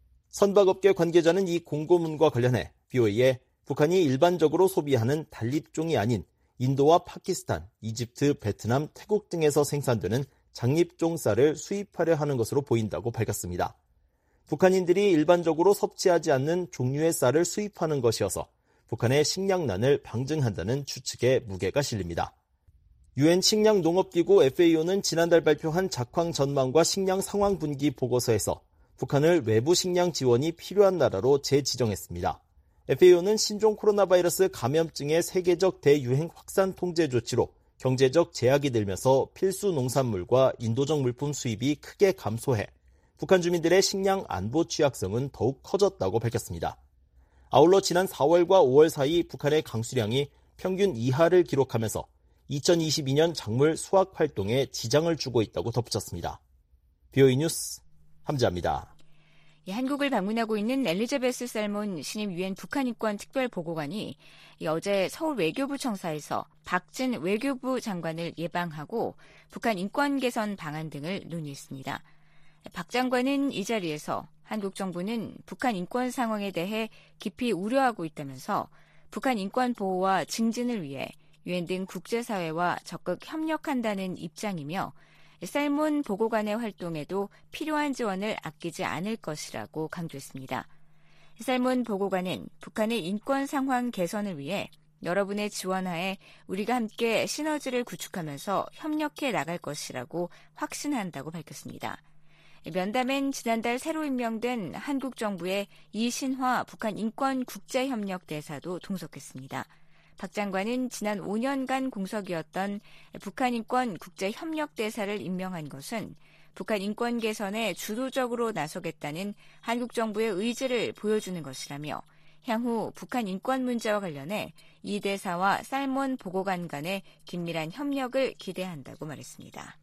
선박업계 관계자는 이 공고문과 관련해 비오이에 북한이 일반적으로 소비하는 단립종이 아닌 인도와 파키스탄, 이집트, 베트남, 태국 등에서 생산되는 장립종 쌀을 수입하려 하는 것으로 보인다고 밝혔습니다. 북한인들이 일반적으로 섭취하지 않는 종류의 쌀을 수입하는 것이어서 북한의 식량난을 방증한다는 추측에 무게가 실립니다. 유엔 식량농업기구 에프에이오는 지난달 발표한 작황 전망과 식량 상황 분기 보고서에서 북한을 외부 식량 지원이 필요한 나라로 재지정했습니다. 에프에이오는 신종 코로나 바이러스 감염증의 세계적 대유행 확산 통제 조치로 경제적 제약이 들면서 필수 농산물과 인도적 물품 수입이 크게 감소해 북한 주민들의 식량 안보 취약성은 더욱 커졌다고 밝혔습니다. 아울러 지난 사월과 오월 사이 북한의 강수량이 평균 이하를 기록하면서 이천이십이년 작물 수확 활동에 지장을 주고 있다고 덧붙였습니다. 비오이 뉴스 함지아입니다.
예, 한국을 방문하고 있는 엘리자베스 살몬 신임 유엔 북한 인권 특별 보고관이 어제 서울 외교부 청사에서 박진 외교부 장관을 예방하고 북한 인권 개선 방안 등을 논의했습니다. 박 장관은 이 자리에서 한국 정부는 북한 인권 상황에 대해 깊이 우려하고 있다면서 북한 인권 보호와 증진을 위해 유엔 등 국제사회와 적극 협력한다는 입장이며 살몬 보고관의 활동에도 필요한 지원을 아끼지 않을 것이라고 강조했습니다. 살몬 보고관은 북한의 인권 상황 개선을 위해 여러분의 지원하에 우리가 함께 시너지를 구축하면서 협력해 나갈 것이라고 확신한다고 밝혔습니다. 면담엔 지난달 새로 임명된 한국 정부의 이신화 북한 인권 국제협력 대사도 동석했습니다. 박 장관은 지난 오 년간 공석이었던 북한 인권 국제협력 대사를 임명한 것은 북한 인권 개선에 주도적으로 나서겠다는 한국 정부의 의지를 보여주는 것이라며 향후 북한 인권 문제와 관련해 이 대사와 살몬 보고관 간의 긴밀한 협력을 기대한다고 말했습니다.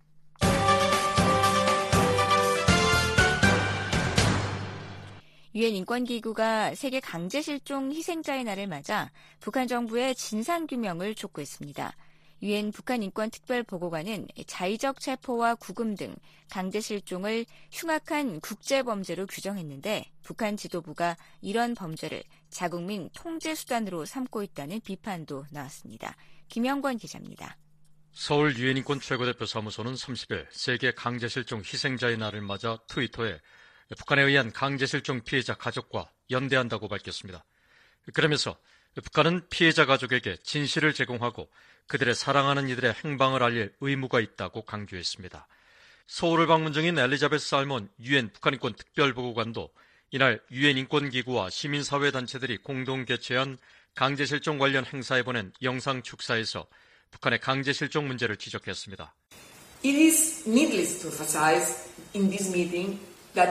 유엔 인권기구가 세계 강제실종 희생자의 날을 맞아 북한 정부의 진상규명을 촉구했습니다. 유엔 북한 인권 특별보고관은 자의적 체포와 구금 등 강제실종을 흉악한 국제범죄로 규정했는데 북한 지도부가 이런 범죄를 자국민 통제수단으로 삼고 있다는 비판도 나왔습니다. 김영권 기자입니다.
서울 유엔 인권 최고대표 사무소는 삼십일 세계 강제실종 희생자의 날을 맞아 트위터에 북한에 의한 강제실종 피해자 가족과 연대한다고 밝혔습니다. 그러면서 북한은 피해자 가족에게 진실을 제공하고 그들의 사랑하는 이들의 행방을 알릴 의무가 있다고 강조했습니다. 서울을 방문 중인 엘리자베스 살몬 유엔 북한인권 특별보고관도 이날 유엔 인권기구와 시민사회단체들이 공동 개최한 강제실종 관련 행사에 보낸 영상 축사에서 북한의 강제실종 문제를 지적했습니다.
It is needless to emphasize in this meeting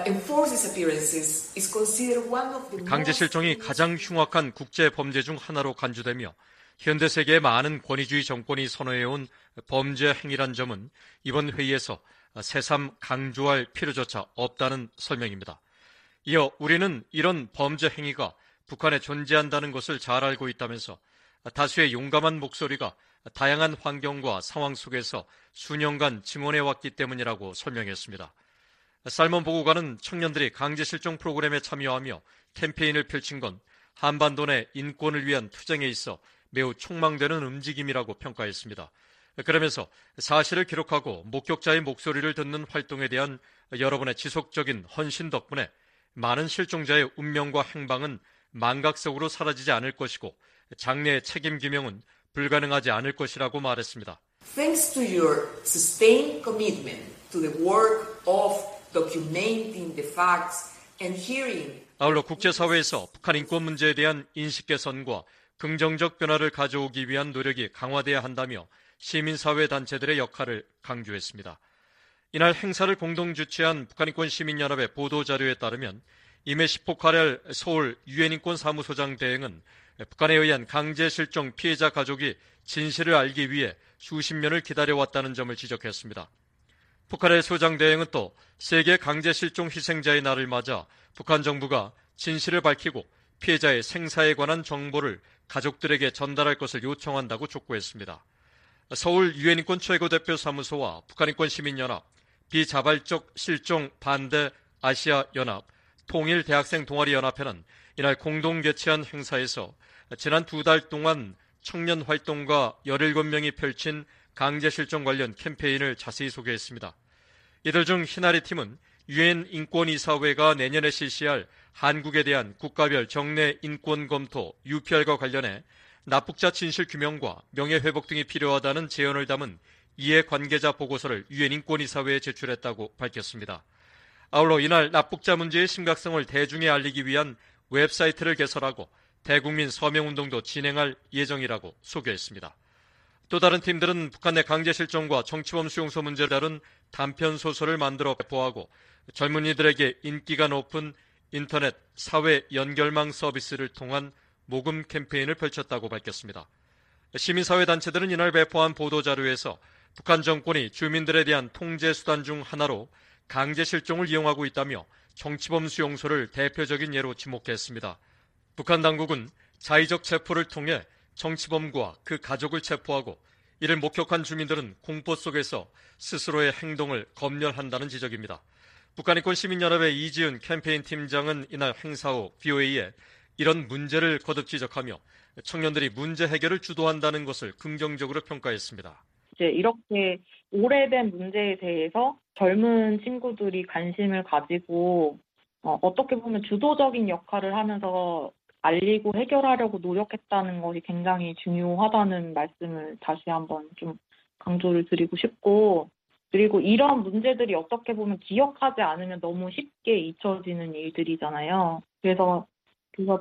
강제실종이 가장 흉악한 국제범죄 중 하나로 간주되며 현대 세계의 많은 권위주의 정권이 선호해온 범죄 행위란 점은 이번 회의에서 새삼 강조할 필요조차 없다는 설명입니다. 이어 우리는 이런 범죄 행위가 북한에 존재한다는 것을 잘 알고 있다면서 다수의 용감한 목소리가 다양한 환경과 상황 속에서 수년간 증언해왔기 때문이라고 설명했습니다. 살먼 보고관은 청년들이 강제실종 프로그램에 참여하며 캠페인을 펼친 건 한반도 내 인권을 위한 투쟁에 있어 매우 촉망되는 움직임이라고 평가했습니다. 그러면서 사실을 기록하고 목격자의 목소리를 듣는 활동에 대한 여러분의 지속적인 헌신 덕분에 많은 실종자의 운명과 행방은 망각 속으로 사라지지 않을 것이고 장래의 책임 규명은 불가능하지 않을 것이라고 말했습니다.
Thanks to your sustained commitment to the work of documenting the facts and hearing.
아울러 국제사회에서 북한 인권 문제에 대한 인식 개선과 긍정적 변화를 가져오기 위한 노력이 강화돼야 한다며 시민사회 단체들의 역할을 강조했습니다. 이날 행사를 공동 주최한 북한인권시민연합의 보도자료에 따르면 임혜식 포카렐 서울 유엔인권사무소장 대행은 북한에 의한 강제실종 피해자 가족이 진실을 알기 위해 수십 년을 기다려왔다는 점을 지적했습니다. 포카렐 소장 대행은 또 세계 강제실종 희생자의 날을 맞아 북한 정부가 진실을 밝히고 피해자의 생사에 관한 정보를 가족들에게 전달할 것을 요청한다고 촉구했습니다. 서울 유엔인권 최고대표 사무소와 북한인권시민연합, 비자발적 실종 반대 아시아연합, 통일대학생 동아리연합회는 이날 공동 개최한 행사에서 지난 두 달 동안 청년 활동가 열일곱 명이 펼친 강제실종 관련 캠페인을 자세히 소개했습니다. 이들 중 희나리 팀은 유엔 인권이사회가 내년에 실시할 한국에 대한 국가별 정례 인권 검토 유피알과 관련해 납북자 진실 규명과 명예회복 등이 필요하다는 제언을 담은 이해관계자 보고서를 유엔 인권이사회에 제출했다고 밝혔습니다. 아울러 이날 납북자 문제의 심각성을 대중에 알리기 위한 웹사이트를 개설하고 대국민 서명운동도 진행할 예정이라고 소개했습니다. 또 다른 팀들은 북한 내 강제실종과 정치범 수용소 문제를 다룬 단편소설을 만들어 배포하고 젊은이들에게 인기가 높은 인터넷 사회 연결망 서비스를 통한 모금 캠페인을 펼쳤다고 밝혔습니다. 시민사회 단체들은 이날 배포한 보도자료에서 북한 정권이 주민들에 대한 통제 수단 중 하나로 강제실종을 이용하고 있다며 정치범 수용소를 대표적인 예로 지목했습니다. 북한 당국은 자의적 체포를 통해 정치범과 그 가족을 체포하고 이를 목격한 주민들은 공포 속에서 스스로의 행동을 검열한다는 지적입니다. 북한인권시민연합의 이지은 캠페인 팀장은 이날 행사 후 브이오에이에 이런 문제를 거듭 지적하며 청년들이 문제 해결을 주도한다는 것을 긍정적으로 평가했습니다.
이제 이렇게 오래된 문제에 대해서 젊은 친구들이 관심을 가지고 어, 어떻게 보면 주도적인 역할을 하면서 알리고 해결하려고 노력했다는 것이 굉장히 중요하다는 말씀을 다시 한번 좀 강조를 드리고 싶고, 그리고 이런 문제들이 어떻게 보면 기억하지 않으면 너무 쉽게 잊혀지는 일들이잖아요. 그래서 그래서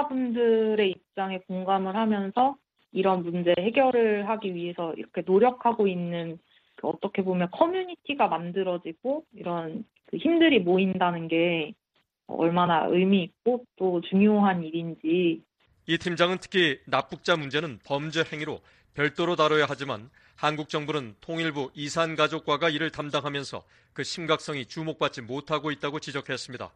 피해자분들의 입장에 공감을 하면서 이런 문제 해결을 하기 위해서 이렇게 노력하고 있는 그 어떻게 보면 커뮤니티가 만들어지고 이런 그 힘들이 모인다는 게 얼마나 의미 있고 또 중요한 일인지.
이 팀장은 특히 납북자 문제는 범죄 행위로 별도로 다뤄야 하지만 한국 정부는 통일부 이산가족과가 이를 담당하면서 그 심각성이 주목받지 못하고 있다고 지적했습니다.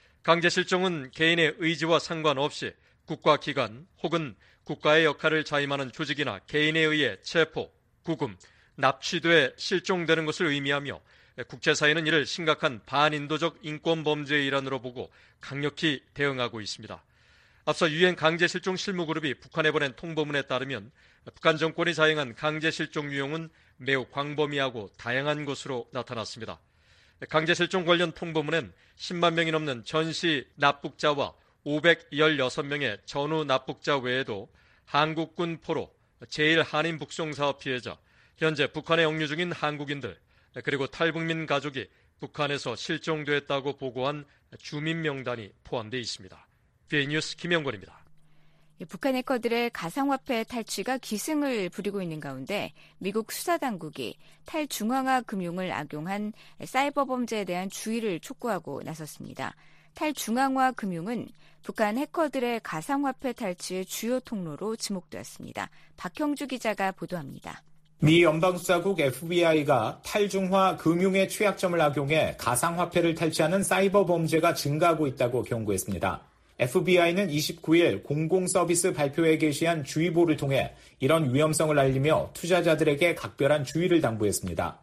강제실종은 개인의 의지와 상관없이 국가기관 혹은 국가의 역할을 자임하는 조직이나 개인에 의해 체포, 구금, 납치돼 실종되는 것을 의미하며 국제사회는 이를 심각한 반인도적 인권범죄의 일환으로 보고 강력히 대응하고 있습니다. 앞서 유엔 강제실종 실무그룹이 북한에 보낸 통보문에 따르면 북한 정권이 자행한 강제실종 유형은 매우 광범위하고 다양한 것으로 나타났습니다. 강제실종 관련 통보문엔 십만 명이 넘는 전시 납북자와 오백십육 명의 전후 납북자 외에도 한국군 포로, 제일 한인 북송사업 피해자, 현재 북한에 억류 중인 한국인들, 그리고 탈북민 가족이 북한에서 실종됐다고 보고한 주민 명단이 포함되어 있습니다. 비에이 뉴스 김영권입니다.
북한 해커들의 가상화폐 탈취가 기승을 부리고 있는 가운데 미국 수사당국이 탈중앙화 금융을 악용한 사이버 범죄에 대한 주의를 촉구하고 나섰습니다. 탈중앙화 금융은 북한 해커들의 가상화폐 탈취의 주요 통로로 지목되었습니다. 박형주 기자가 보도합니다.
미 연방수사국 에프비아이가 탈중화 금융의 취약점을 악용해 가상화폐를 탈취하는 사이버 범죄가 증가하고 있다고 경고했습니다. 에프비아이는 이십구 일 공공서비스 발표에 게시한 주의보를 통해 이런 위험성을 알리며 투자자들에게 각별한 주의를 당부했습니다.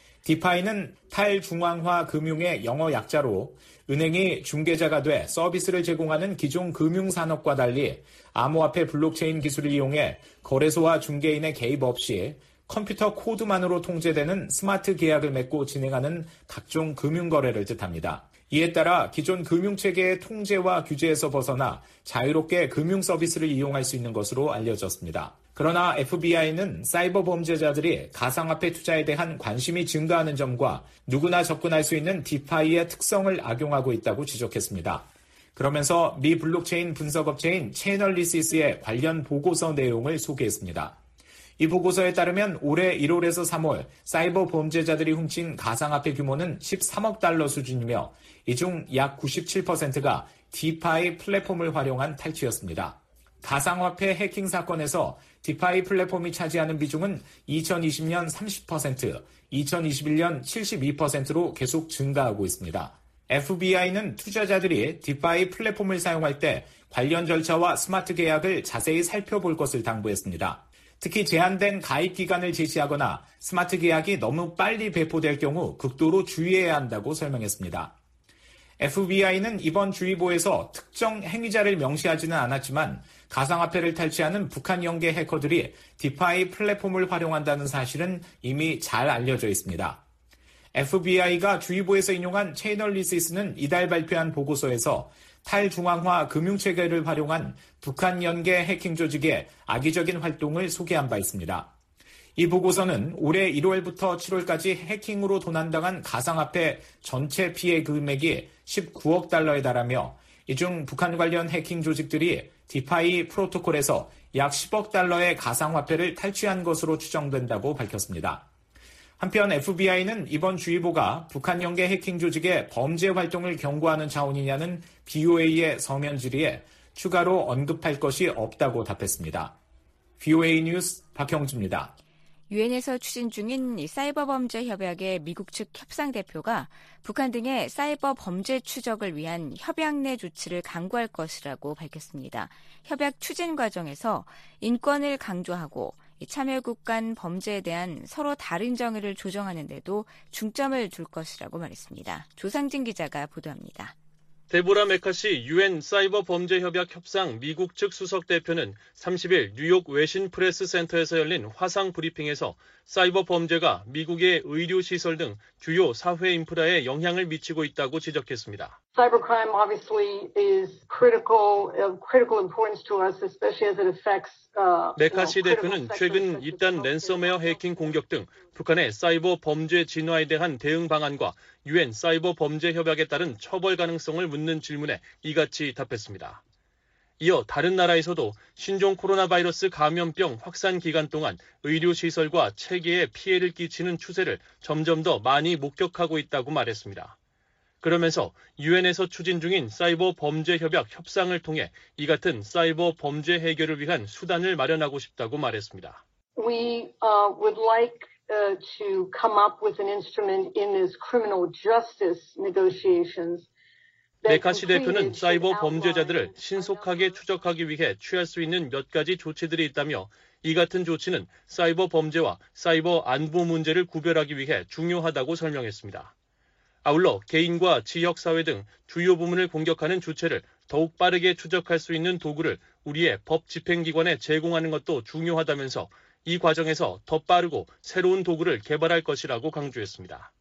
디파이는 탈중앙화 금융의 영어 약자로 은행이 중개자가 돼 서비스를 제공하는 기존 금융산업과 달리 암호화폐 블록체인 기술을 이용해 거래소와 중개인의 개입 없이 컴퓨터 코드만으로 통제되는 스마트 계약을 맺고 진행하는 각종 금융거래를 뜻합니다. 이에 따라 기존 금융체계의 통제와 규제에서 벗어나 자유롭게 금융 서비스를 이용할 수 있는 것으로 알려졌습니다. 그러나 에프비아이는 사이버 범죄자들이 가상화폐 투자에 대한 관심이 증가하는 점과 누구나 접근할 수 있는 디파이의 특성을 악용하고 있다고 지적했습니다. 그러면서 미 블록체인 분석업체인 채널리시스의 관련 보고서 내용을 소개했습니다. 이 보고서에 따르면 올해 일월에서 삼월 사이버 범죄자들이 훔친 가상화폐 규모는 십삼억 달러 수준이며 이 중 약 구십칠 퍼센트가 디파이 플랫폼을 활용한 탈취였습니다. 가상화폐 해킹 사건에서 디파이 플랫폼이 차지하는 비중은 이천이십 년 삼십 퍼센트, 이천이십일 년 칠십이 퍼센트로 계속 증가하고 있습니다. 에프비아이는 투자자들이 디파이 플랫폼을 사용할 때 관련 절차와 스마트 계약을 자세히 살펴볼 것을 당부했습니다. 특히 제한된 가입 기간을 제시하거나 스마트 계약이 너무 빨리 배포될 경우 극도로 주의해야 한다고 설명했습니다. 에프비아이는 이번 주의보에서 특정 행위자를 명시하지는 않았지만 가상화폐를 탈취하는 북한 연계 해커들이 디파이 플랫폼을 활용한다는 사실은 이미 잘 알려져 있습니다. 에프비아이가 주의보에서 인용한 채널리시스는 이달 발표한 보고서에서 탈중앙화 금융체계를 활용한 북한 연계 해킹 조직의 악의적인 활동을 소개한 바 있습니다. 이 보고서는 올해 일월부터 칠월까지 해킹으로 도난당한 가상화폐 전체 피해 금액이 십구억 달러에 달하며 이 중 북한 관련 해킹 조직들이 디파이 프로토콜에서 약 십억 달러의 가상화폐를 탈취한 것으로 추정된다고 밝혔습니다. 한편 에프비아이는 이번 주의보가 북한 연계 해킹 조직의 범죄 활동을 경고하는 차원이냐는 브이오에이의 서면 질의에 추가로 언급할 것이 없다고 답했습니다. 브이오에이 뉴스 박형주입니다.
유엔에서 추진 중인 사이버 범죄 협약의 미국 측 협상 대표가 북한 등의 사이버 범죄 추적을 위한 협약 내 조치를 강구할 것이라고 밝혔습니다. 협약 추진 과정에서 인권을 강조하고 참여국 간 범죄에 대한 서로 다른 정의를 조정하는 데도 중점을 둘 것이라고 말했습니다. 조상진 기자가 보도합니다.
데보라 메카시 유엔 사이버 범죄 협약 협상 미국 측 수석 대표는 삼십 일 뉴욕 외신 프레스 센터에서 열린 화상 브리핑에서 사이버 범죄가 미국의 의료 시설 등 주요 사회 인프라에 영향을 미치고 있다고 지적했습니다.
Cybercrime obviously is critical, of critical importance to us, especially as it affects. Uh,
메카시 대표는 최근 잇단 랜섬웨어 해킹 공격 등 북한의 사이버 범죄 진화에 대한 대응 방안과 유엔 사이버 범죄 협약에 따른 처벌 가능성을 묻는 질문에 이같이 답했습니다. 이어 다른 나라에서도 신종 코로나 바이러스 감염병 확산 기간 동안 의료시설과 체계에 피해를 끼치는 추세를 점점 더 많이 목격하고 있다고 말했습니다. 그러면서 유엔에서 추진 중인 사이버 범죄 협약 협상을 통해 이 같은 사이버 범죄 해결을 위한 수단을 마련하고 싶다고 말했습니다.
We uh, would like uh, to come up with an instrument in this criminal justice negotiations.
메카시 대표는 사이버 범죄자들을 신속하게 추적하기 위해 취할 수 있는 몇 가지 조치들이 있다며 이 같은 조치는 사이버 범죄와 사이버 안보 문제를 구별하기 위해 중요하다고 설명했습니다. 아울러 개인과 지역사회 등 주요 부문을 공격하는 주체를 더욱 빠르게 추적할 수 있는 도구를 우리의 법 집행기관에 제공하는 것도 중요하다면서 이 과정에서 더 빠르고 새로운 도구를 개발할 것이라고 강조했습니다.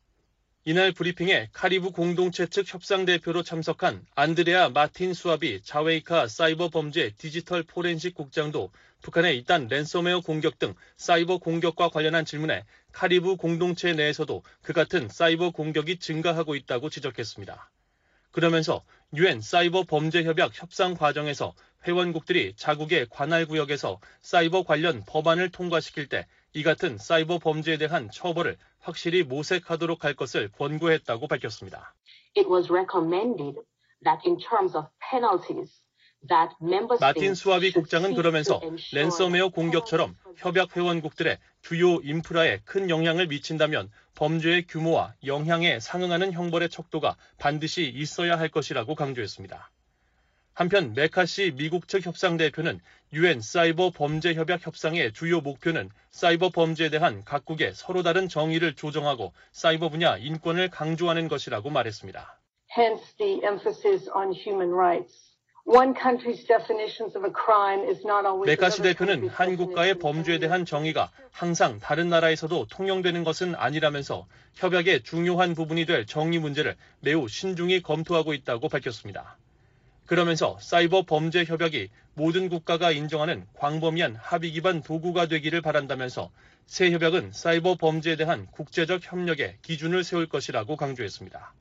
이날 브리핑에 카리브 공동체 측 협상 대표로 참석한 안드레아 마틴 수아비 자웨이카 사이버 범죄 디지털 포렌식 국장도 북한의 잇단 랜섬웨어 공격 등 사이버 공격과 관련한 질문에 카리브 공동체 내에서도 그 같은 사이버 공격이 증가하고 있다고 지적했습니다. 그러면서 유엔 사이버 범죄 협약 협상 과정에서 회원국들이 자국의 관할 구역에서 사이버 관련 법안을 통과시킬 때 이 같은 사이버 범죄에 대한 처벌을 확실히 모색하도록 할 것을 권고했다고 밝혔습니다.
It was recommended that in terms of penalties that member states
마틴 수아비 국장은 그러면서 랜섬웨어 공격처럼 협약 회원국들의 주요 인프라에 큰 영향을 미친다면 범죄의 규모와 영향에 상응하는 형벌의 척도가 반드시 있어야 할 것이라고 강조했습니다. 한편 메카시 미국 측 협상 대표는 유엔 사이버 범죄 협약 협상의 주요 목표는 사이버 범죄에 대한 각국의 서로 다른 정의를 조정하고 사이버 분야 인권을 강조하는 것이라고 말했습니다.
Hence the emphasis on human rights. One country's definitions of a crime is not always
메카시 대표는 한 국가의 범죄에 대한 정의가 항상 다른 나라에서도 통용되는 것은 아니라면서 협약의 중요한 부분이 될 정의 문제를 매우 신중히 검토하고 있다고 밝혔습니다. 그러면서 사이버 범죄 협약이 모든 국가가 인정하는 광범위한 합의 기반 도구가 되기를 바란다면서 새 협약은 사이버 범죄에 대한 국제적 협력의 기준을 세울 것이라고 강조했습니다.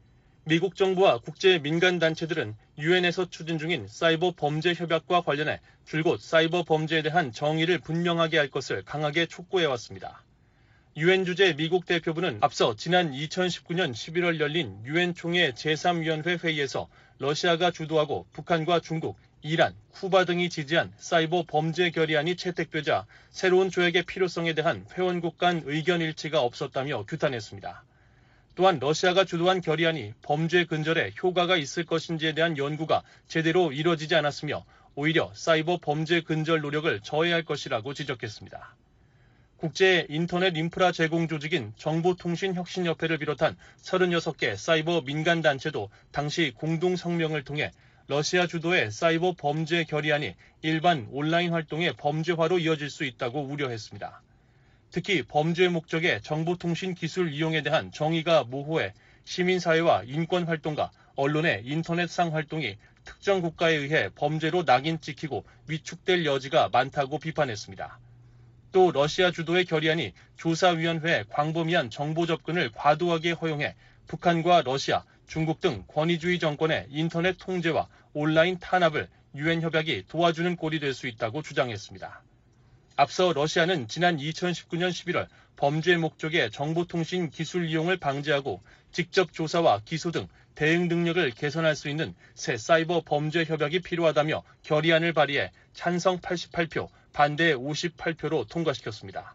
미국 정부와 국제 민간 단체들은 유엔에서 추진 중인 사이버 범죄 협약과 관련해 줄곧 사이버 범죄에 대한 정의를 분명하게 할 것을 강하게 촉구해왔습니다. 유엔 주재 미국 대표부는 앞서 지난 이천십구년 십일월 열린 유엔 총회 제삼 위원회 회의에서 러시아가 주도하고 북한과 중국, 이란, 쿠바 등이 지지한 사이버 범죄 결의안이 채택되자 새로운 조약의 필요성에 대한 회원국 간 의견 일치가 없었다며 규탄했습니다. 또한 러시아가 주도한 결의안이 범죄 근절에 효과가 있을 것인지에 대한 연구가 제대로 이뤄지지 않았으며 오히려 사이버 범죄 근절 노력을 저해할 것이라고 지적했습니다. 국제 인터넷 인프라 제공 조직인 정보통신혁신협회를 비롯한 서른여섯 개 사이버 민간단체도 당시 공동 성명을 통해 러시아 주도의 사이버 범죄 결의안이 일반 온라인 활동의 범죄화로 이어질 수 있다고 우려했습니다. 특히 범죄 목적의 정보통신 기술 이용에 대한 정의가 모호해 시민사회와 인권활동가, 언론의 인터넷상 활동이 특정 국가에 의해 범죄로 낙인 찍히고 위축될 여지가 많다고 비판했습니다. 또 러시아 주도의 결의안이 조사위원회에 광범위한 정보 접근을 과도하게 허용해 북한과 러시아, 중국 등 권위주의 정권의 인터넷 통제와 온라인 탄압을 유엔 협약이 도와주는 꼴이 될 수 있다고 주장했습니다. 앞서 러시아는 지난 이천십구년 십일월 범죄 목적의 정보통신 기술 이용을 방지하고 직접 조사와 기소 등 대응 능력을 개선할 수 있는 새 사이버 범죄 협약이 필요하다며 결의안을 발의해 찬성 팔십팔 표, 반대 오십팔 표로 통과시켰습니다.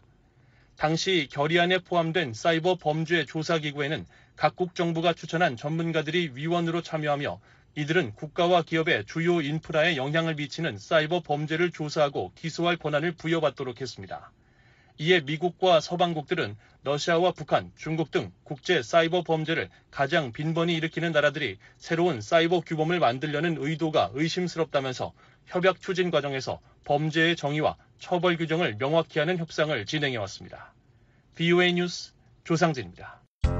당시 결의안에 포함된 사이버 범죄 조사기구에는 각국 정부가 추천한 전문가들이 위원으로 참여하며 이들은 국가와 기업의 주요 인프라에 영향을 미치는 사이버 범죄를 조사하고 기소할 권한을 부여받도록 했습니다. 이에 미국과 서방국들은 러시아와 북한, 중국 등 국제 사이버 범죄를 가장 빈번히 일으키는 나라들이 새로운 사이버 규범을 만들려는 의도가 의심스럽다면서 협약 추진 과정에서 범죄의 정의와 처벌 규정을 명확히 하는 협상을 진행해왔습니다. 비오에이 뉴스 조상진입니다.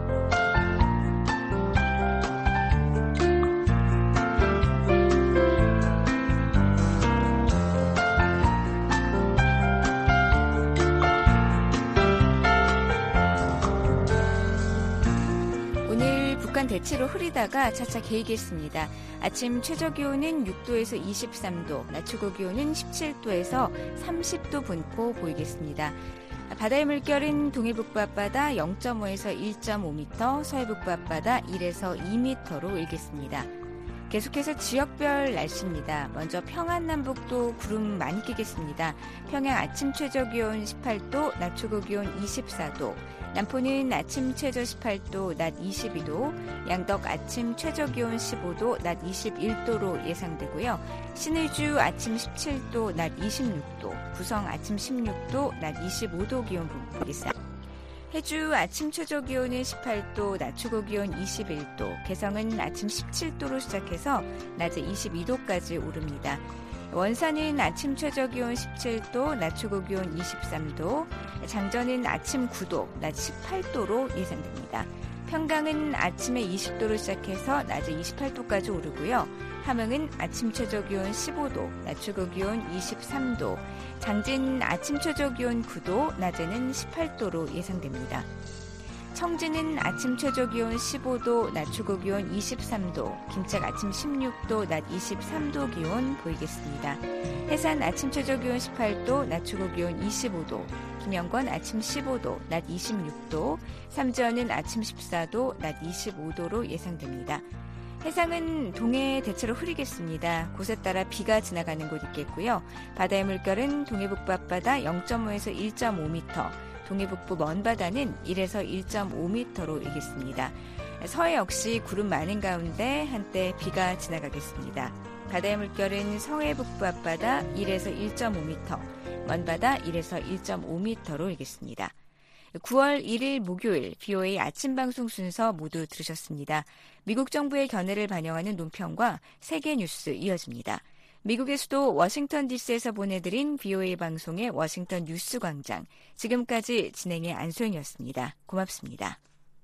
대체로 흐리다가 차차 개이겠습니다. 아침 최저기온은 육 도에서 이십삼 도, 낮 최고기온은 십칠 도에서 삼십 도 분포 보이겠습니다. 바다의 물결은 동해북부 앞바다 영 점 오에서 일 점 오 미터, 서해북부 앞바다 일에서 이 미터로 일겠습니다. 계속해서 지역별 날씨입니다. 먼저 평안 남북도 구름 많이 끼겠습니다. 평양 아침 최저기온 십팔 도, 낮 최고기온 이십사 도, 남포는 아침 최저 십팔 도, 낮 이십이 도, 양덕 아침 최저기온 십오 도, 낮 이십일 도로 예상되고요. 신의주 아침 십칠 도, 낮 이십육 도, 구성 아침 십육 도, 낮 이십오 도 기온 보겠습니다. 해주 아침 최저기온은 십팔 도, 낮 최고기온 이십일 도, 개성은 아침 십칠 도로 시작해서 낮에 이십이 도까지 오릅니다. 원산은 아침 최저기온 십칠 도, 낮 최고기온 이십삼 도, 장전은 아침 구 도, 낮 십팔 도로 예상됩니다. 평강은 아침에 이십 도로 시작해서 낮에 이십팔 도까지 오르고요. 함흥은 아침 최저기온 십오 도, 낮 최고기온 이십삼 도, 장진 아침 최저기온 구 도, 낮에는 십팔 도로 예상됩니다. 청진은 아침 최저기온 십오 도, 낮 최고기온 이십삼 도, 김책 아침 십육 도, 낮 이십삼 도 기온 보이겠습니다. 해산 아침 최저기온 십팔 도, 낮 최고기온 이십오 도, 김영권 아침 십오 도, 낮 이십육 도, 삼지연은 아침 십사 도, 낮 이십오 도로 예상됩니다. 해상은 동해 대체로 흐리겠습니다. 곳에 따라 비가 지나가는 곳 있겠고요. 바다의 물결은 동해북부 앞바다 영 점 오에서 일 점 오 미터, 동해북부 먼바다는 일에서 일 점 오 미터로 일겠습니다. 서해 역시 구름 많은 가운데 한때 비가 지나가겠습니다. 바다의 물결은 서해 북부 앞바다 일에서 일 점 오 미터, 먼바다 일에서 일 점 오 미터로 일겠습니다. 구월 일일 목요일 비오에이 아침 방송 순서 모두 들으셨습니다. 미국 정부의 견해를 반영하는 논평과 세계 뉴스 이어집니다. 미국의 수도 워싱턴 디씨에서 보내드린 비오에이 방송의 워싱턴 뉴스 광장. 지금까지 진행의 안소영이었습니다. 고맙습니다.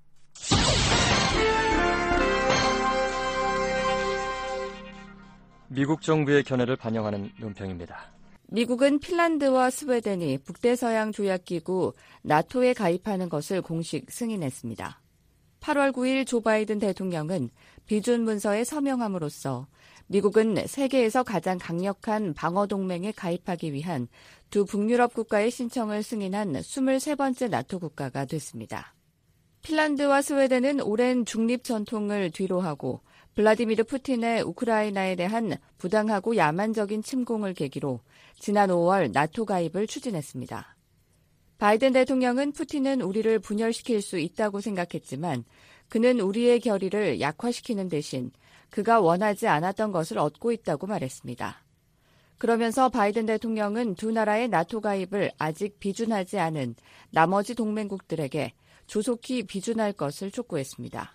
미국 정부의 견해를 반영하는 논평입니다.
미국은 핀란드와 스웨덴이 북대서양 조약기구 나토에 가입하는 것을 공식 승인했습니다. 팔월 구일 조 바이든 대통령은 비준 문서에 서명함으로써 미국은 세계에서 가장 강력한 방어 동맹에 가입하기 위한 두 북유럽 국가의 신청을 승인한 이십삼 번째 나토 국가가 됐습니다. 핀란드와 스웨덴은 오랜 중립 전통을 뒤로하고 블라디미르 푸틴의 우크라이나에 대한 부당하고 야만적인 침공을 계기로 지난 오월 나토 가입을 추진했습니다. 바이든 대통령은 푸틴은 우리를 분열시킬 수 있다고 생각했지만 그는 우리의 결의를 약화시키는 대신 그가 원하지 않았던 것을 얻고 있다고 말했습니다. 그러면서 바이든 대통령은 두 나라의 나토 가입을 아직 비준하지 않은 나머지 동맹국들에게 조속히 비준할 것을 촉구했습니다.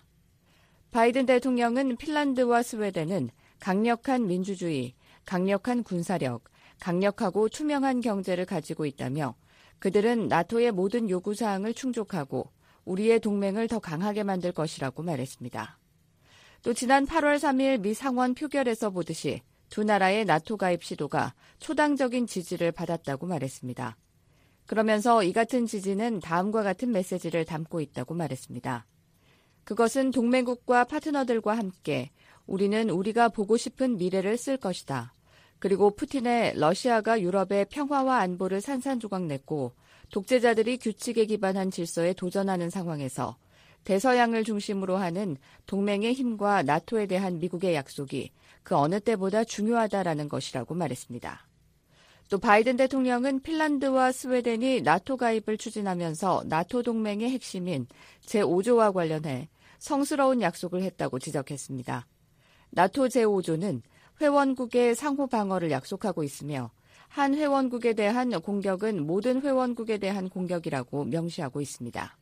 바이든 대통령은 핀란드와 스웨덴은 강력한 민주주의, 강력한 군사력, 강력하고 투명한 경제를 가지고 있다며 그들은 나토의 모든 요구사항을 충족하고 우리의 동맹을 더 강하게 만들 것이라고 말했습니다. 또 지난 팔월 삼일 미 상원 표결에서 보듯이 두 나라의 나토 가입 시도가 초당적인 지지를 받았다고 말했습니다. 그러면서 이 같은 지지는 다음과 같은 메시지를 담고 있다고 말했습니다. 그것은 동맹국과 파트너들과 함께 우리는 우리가 보고 싶은 미래를 쓸 것이다. 그리고 푸틴의 러시아가 유럽의 평화와 안보를 산산조각냈고 독재자들이 규칙에 기반한 질서에 도전하는 상황에서 대서양을 중심으로 하는 동맹의 힘과 나토에 대한 미국의 약속이 그 어느 때보다 중요하다라는 것이라고 말했습니다. 또 바이든 대통령은 핀란드와 스웨덴이 나토 가입을 추진하면서 나토 동맹의 핵심인 제오조와 관련해 성스러운 약속을 했다고 지적했습니다. 나토 제오조는 회원국의 상호 방어를 약속하고 있으며 한 회원국에 대한 공격은 모든 회원국에 대한 공격이라고 명시하고 있습니다.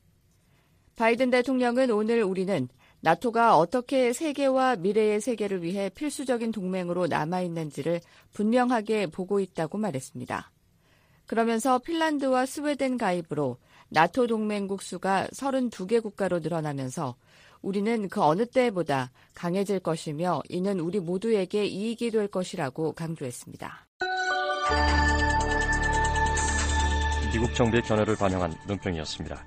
바이든 대통령은 오늘 우리는 나토가 어떻게 세계와 미래의 세계를 위해 필수적인 동맹으로 남아있는지를 분명하게 보고 있다고 말했습니다. 그러면서 핀란드와 스웨덴 가입으로 나토 동맹국 수가 서른두 개 국가로 늘어나면서 우리는 그 어느 때보다 강해질 것이며 이는 우리 모두에게 이익이 될 것이라고 강조했습니다.
미국 정부의 견해를 반영한 논평이었습니다.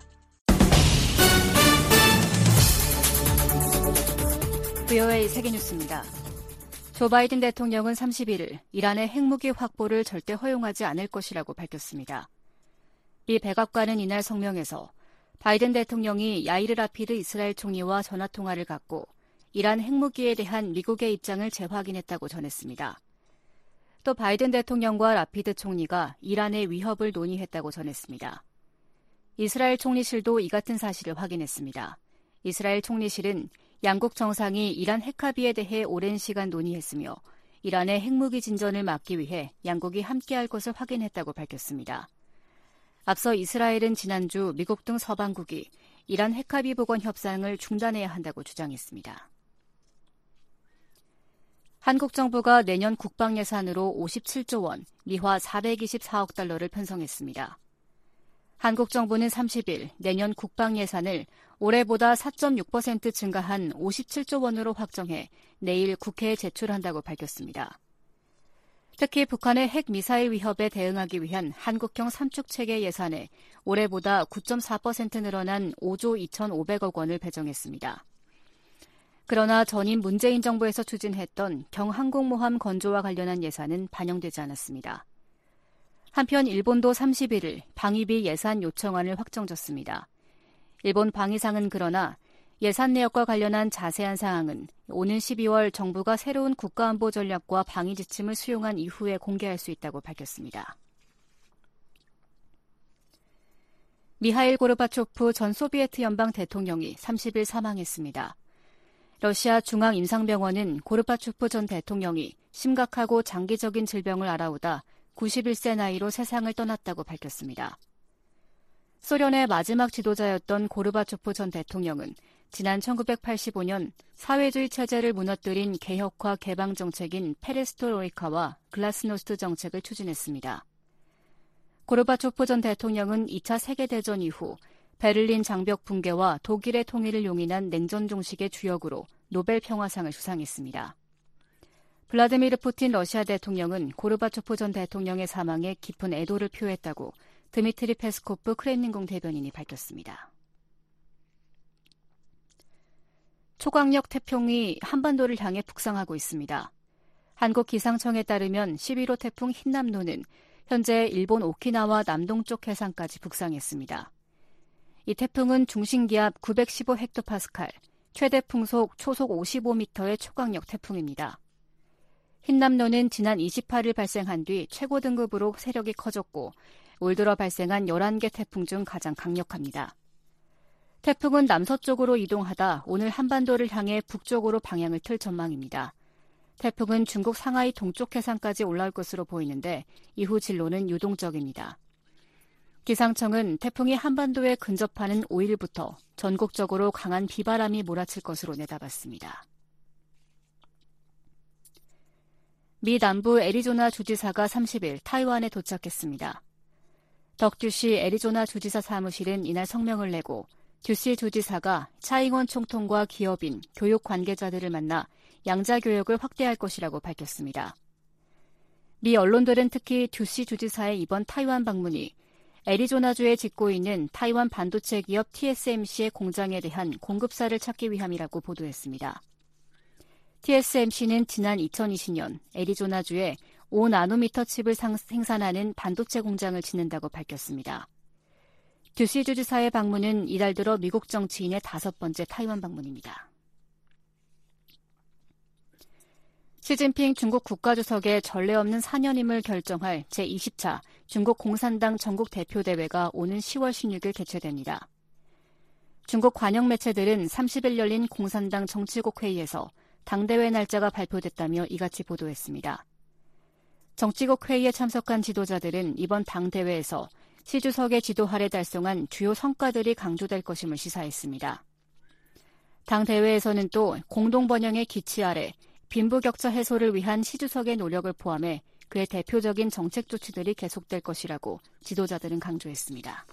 비오에이 세계뉴스입니다. 조 바이든 대통령은 삼십일일 이란의 핵무기 확보를 절대 허용하지 않을 것이라고 밝혔습니다. 미 백악관은 이날 성명에서 바이든 대통령이 야이르 라피드 이스라엘 총리와 전화통화를 갖고 이란 핵무기에 대한 미국의 입장을 재확인했다고 전했습니다. 또 바이든 대통령과 라피드 총리가 이란의 위협을 논의했다고 전했습니다. 이스라엘 총리실도 이 같은 사실을 확인했습니다. 이스라엘 총리실은 양국 정상이 이란 핵합의에 대해 오랜 시간 논의했으며 이란의 핵무기 진전을 막기 위해 양국이 함께할 것을 확인했다고 밝혔습니다. 앞서 이스라엘은 지난주 미국 등 서방국이 이란 핵합의 복원 협상을 중단해야 한다고 주장했습니다. 한국 정부가 내년 국방 예산으로 오십칠조 원, 미화 사백이십사억 달러를 편성했습니다. 한국 정부는 삼십일 내년 국방 예산을 올해보다 사 점 육 퍼센트 증가한 오십칠조 원으로 확정해 내일 국회에 제출한다고 밝혔습니다. 특히 북한의 핵미사일 위협에 대응하기 위한 한국형 삼축체계 예산에 올해보다 구 점 사 퍼센트 늘어난 오조 이천오백억 원을 배정했습니다. 그러나 전임 문재인 정부에서 추진했던 경항공모함 건조와 관련한 예산은 반영되지 않았습니다. 한편 일본도 삼십일일 방위비 예산 요청안을 확정졌습니다. 일본 방위상은 그러나 예산 내역과 관련한 자세한 사항은 오는 십이월 정부가 새로운 국가안보 전략과 방위 지침을 수용한 이후에 공개할 수 있다고 밝혔습니다. 미하일 고르바초프 전 소비에트 연방 대통령이 삼십일 사망했습니다. 러시아 중앙임상병원은 고르바초프 전 대통령이 심각하고 장기적인 질병을 앓아오다 구십일 세 나이로 세상을 떠났다고 밝혔습니다. 소련의 마지막 지도자였던 고르바초프 전 대통령은 지난 천구백팔십오 년 사회주의 체제를 무너뜨린 개혁화 개방 정책인 페레스트로이카와 글라스노스트 정책을 추진했습니다. 고르바초프 전 대통령은 이 차 세계대전 이후 베를린 장벽 붕괴와 독일의 통일을 용인한 냉전 종식의 주역으로 노벨 평화상을 수상했습니다. 블라디미르 푸틴 러시아 대통령은 고르바초프 전 대통령의 사망에 깊은 애도를 표했다고 드미트리 페스코프 크렘린궁 대변인이 밝혔습니다. 초강력 태풍이 한반도를 향해 북상하고 있습니다. 한국기상청에 따르면 십일 호 태풍 흰남노는 현재 일본 오키나와 남동쪽 해상까지 북상했습니다. 이 태풍은 중심기압 구백십오 헥토파스칼, 최대 풍속 초속 오십오 미터의 초강력 태풍입니다. 흰남노는 지난 이십팔 일 발생한 뒤 최고 등급으로 세력이 커졌고 올 들어 발생한 열한 개 태풍 중 가장 강력합니다. 태풍은 남서쪽으로 이동하다 오늘 한반도를 향해 북쪽으로 방향을 틀 전망입니다. 태풍은 중국 상하이 동쪽 해상까지 올라올 것으로 보이는데 이후 진로는 유동적입니다. 기상청은 태풍이 한반도에 근접하는 오 일부터 전국적으로 강한 비바람이 몰아칠 것으로 내다봤습니다. 미 남부 애리조나 주지사가 삼십 일 타이완에 도착했습니다. 덕 듀시 애리조나 주지사 사무실은 이날 성명을 내고 듀시 주지사가 차잉원 총통과 기업인, 교육 관계자들을 만나 양자 교역을 확대할 것이라고 밝혔습니다. 미 언론들은 특히 듀시 주지사의 이번 타이완 방문이 애리조나주에 짓고 있는 타이완 반도체 기업 티에스엠씨의 공장에 대한 공급사를 찾기 위함이라고 보도했습니다. 티에스엠씨는 지난 이천이십 년 애리조나주에 오 나노미터 칩을 생산하는 반도체 공장을 짓는다고 밝혔습니다. 듀시 주지사의 방문은 이달 들어 미국 정치인의 다섯 번째 타이완 방문입니다. 시진핑 중국 국가주석의 전례 없는 사 년임을 결정할 제이십 차 중국 공산당 전국 대표대회가 오는 시월 십육 일 개최됩니다. 중국 관영 매체들은 삼십 일 열린 공산당 정치국 회의에서 당대회 날짜가 발표됐다며 이같이 보도했습니다. 정치국 회의에 참석한 지도자들은 이번 당대회에서 시 주석의 지도 아래 달성한 주요 성과들이 강조될 것임을 시사했습니다. 당대회에서는 또 공동번영의 기치 아래 빈부격차 해소를 위한 시 주석의 노력을 포함해 그의 대표적인 정책 조치들이 계속될 것이라고 지도자들은 강조했습니다.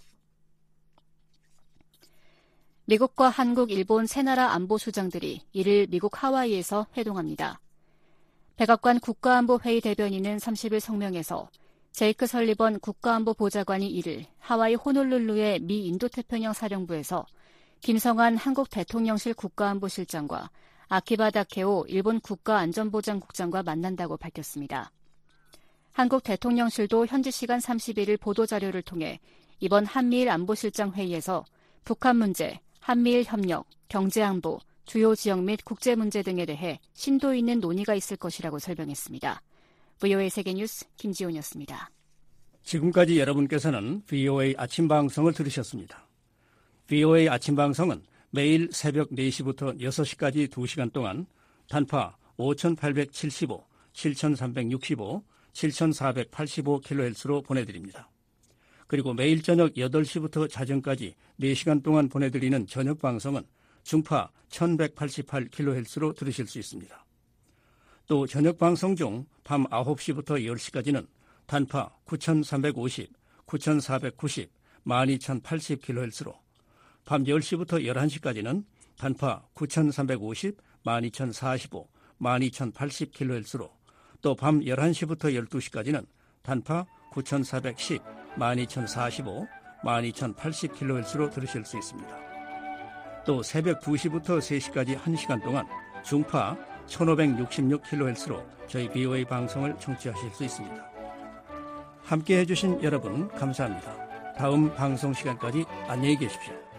미국과 한국, 일본 세 나라 안보수장들이 이일 미국 하와이에서 회동합니다. 백악관 국가안보회의 대변인은 삼십 일 성명에서 제이크 설리번 국가안보보좌관이 이일 하와이 호놀룰루의 미 인도태평양 사령부에서 김성한 한국 대통령실 국가안보실장과 아키바 다케오 일본 국가안전보장국장과 만난다고 밝혔습니다. 한국 대통령실도 현지 시간 삼십일 일 보도자료를 통해 이번 한미일 안보실장 회의에서 북한 문제, 한미일 협력, 경제안보, 주요 지역 및 국제 문제 등에 대해 심도 있는 논의가 있을 것이라고 설명했습니다. 브이오에이 세계뉴스 김지훈이었습니다.
지금까지 여러분께서는 브이오에이 아침방송을 들으셨습니다. 브이오에이 아침방송은 매일 새벽 네 시부터 여섯 시까지 두 시간 동안 단파 오천팔백칠십오, 칠천삼백육십오, 칠천사백팔십오 킬로헤르츠로 보내드립니다. 그리고 매일 저녁 여덟 시부터 자정까지 네 시간 동안 보내드리는 저녁 방송은 중파 천백팔십팔 킬로헤르츠로 들으실 수 있습니다. 또 저녁 방송 중 밤 아홉 시부터 열 시까지는 단파 구천삼백오십, 구천사백구십, 만 이천팔십 킬로헤르츠로 밤 열 시부터 열한 시까지는 단파 구천삼백오십, 만 이천사십오, 만 이천팔십 킬로헤르츠로 또 밤 열한 시부터 열두 시까지는 단파 구천사백십, 만 이천사십오, 만 이천팔십 킬로헤르츠로 들으실 수 있습니다. 또 새벽 두 시부터 세 시까지 한 시간 동안 중파 천오백육십육 킬로헤르츠로 저희 브이오에이 방송을 청취하실 수 있습니다. 함께해 주신 여러분 감사합니다. 다음 방송 시간까지 안녕히 계십시오.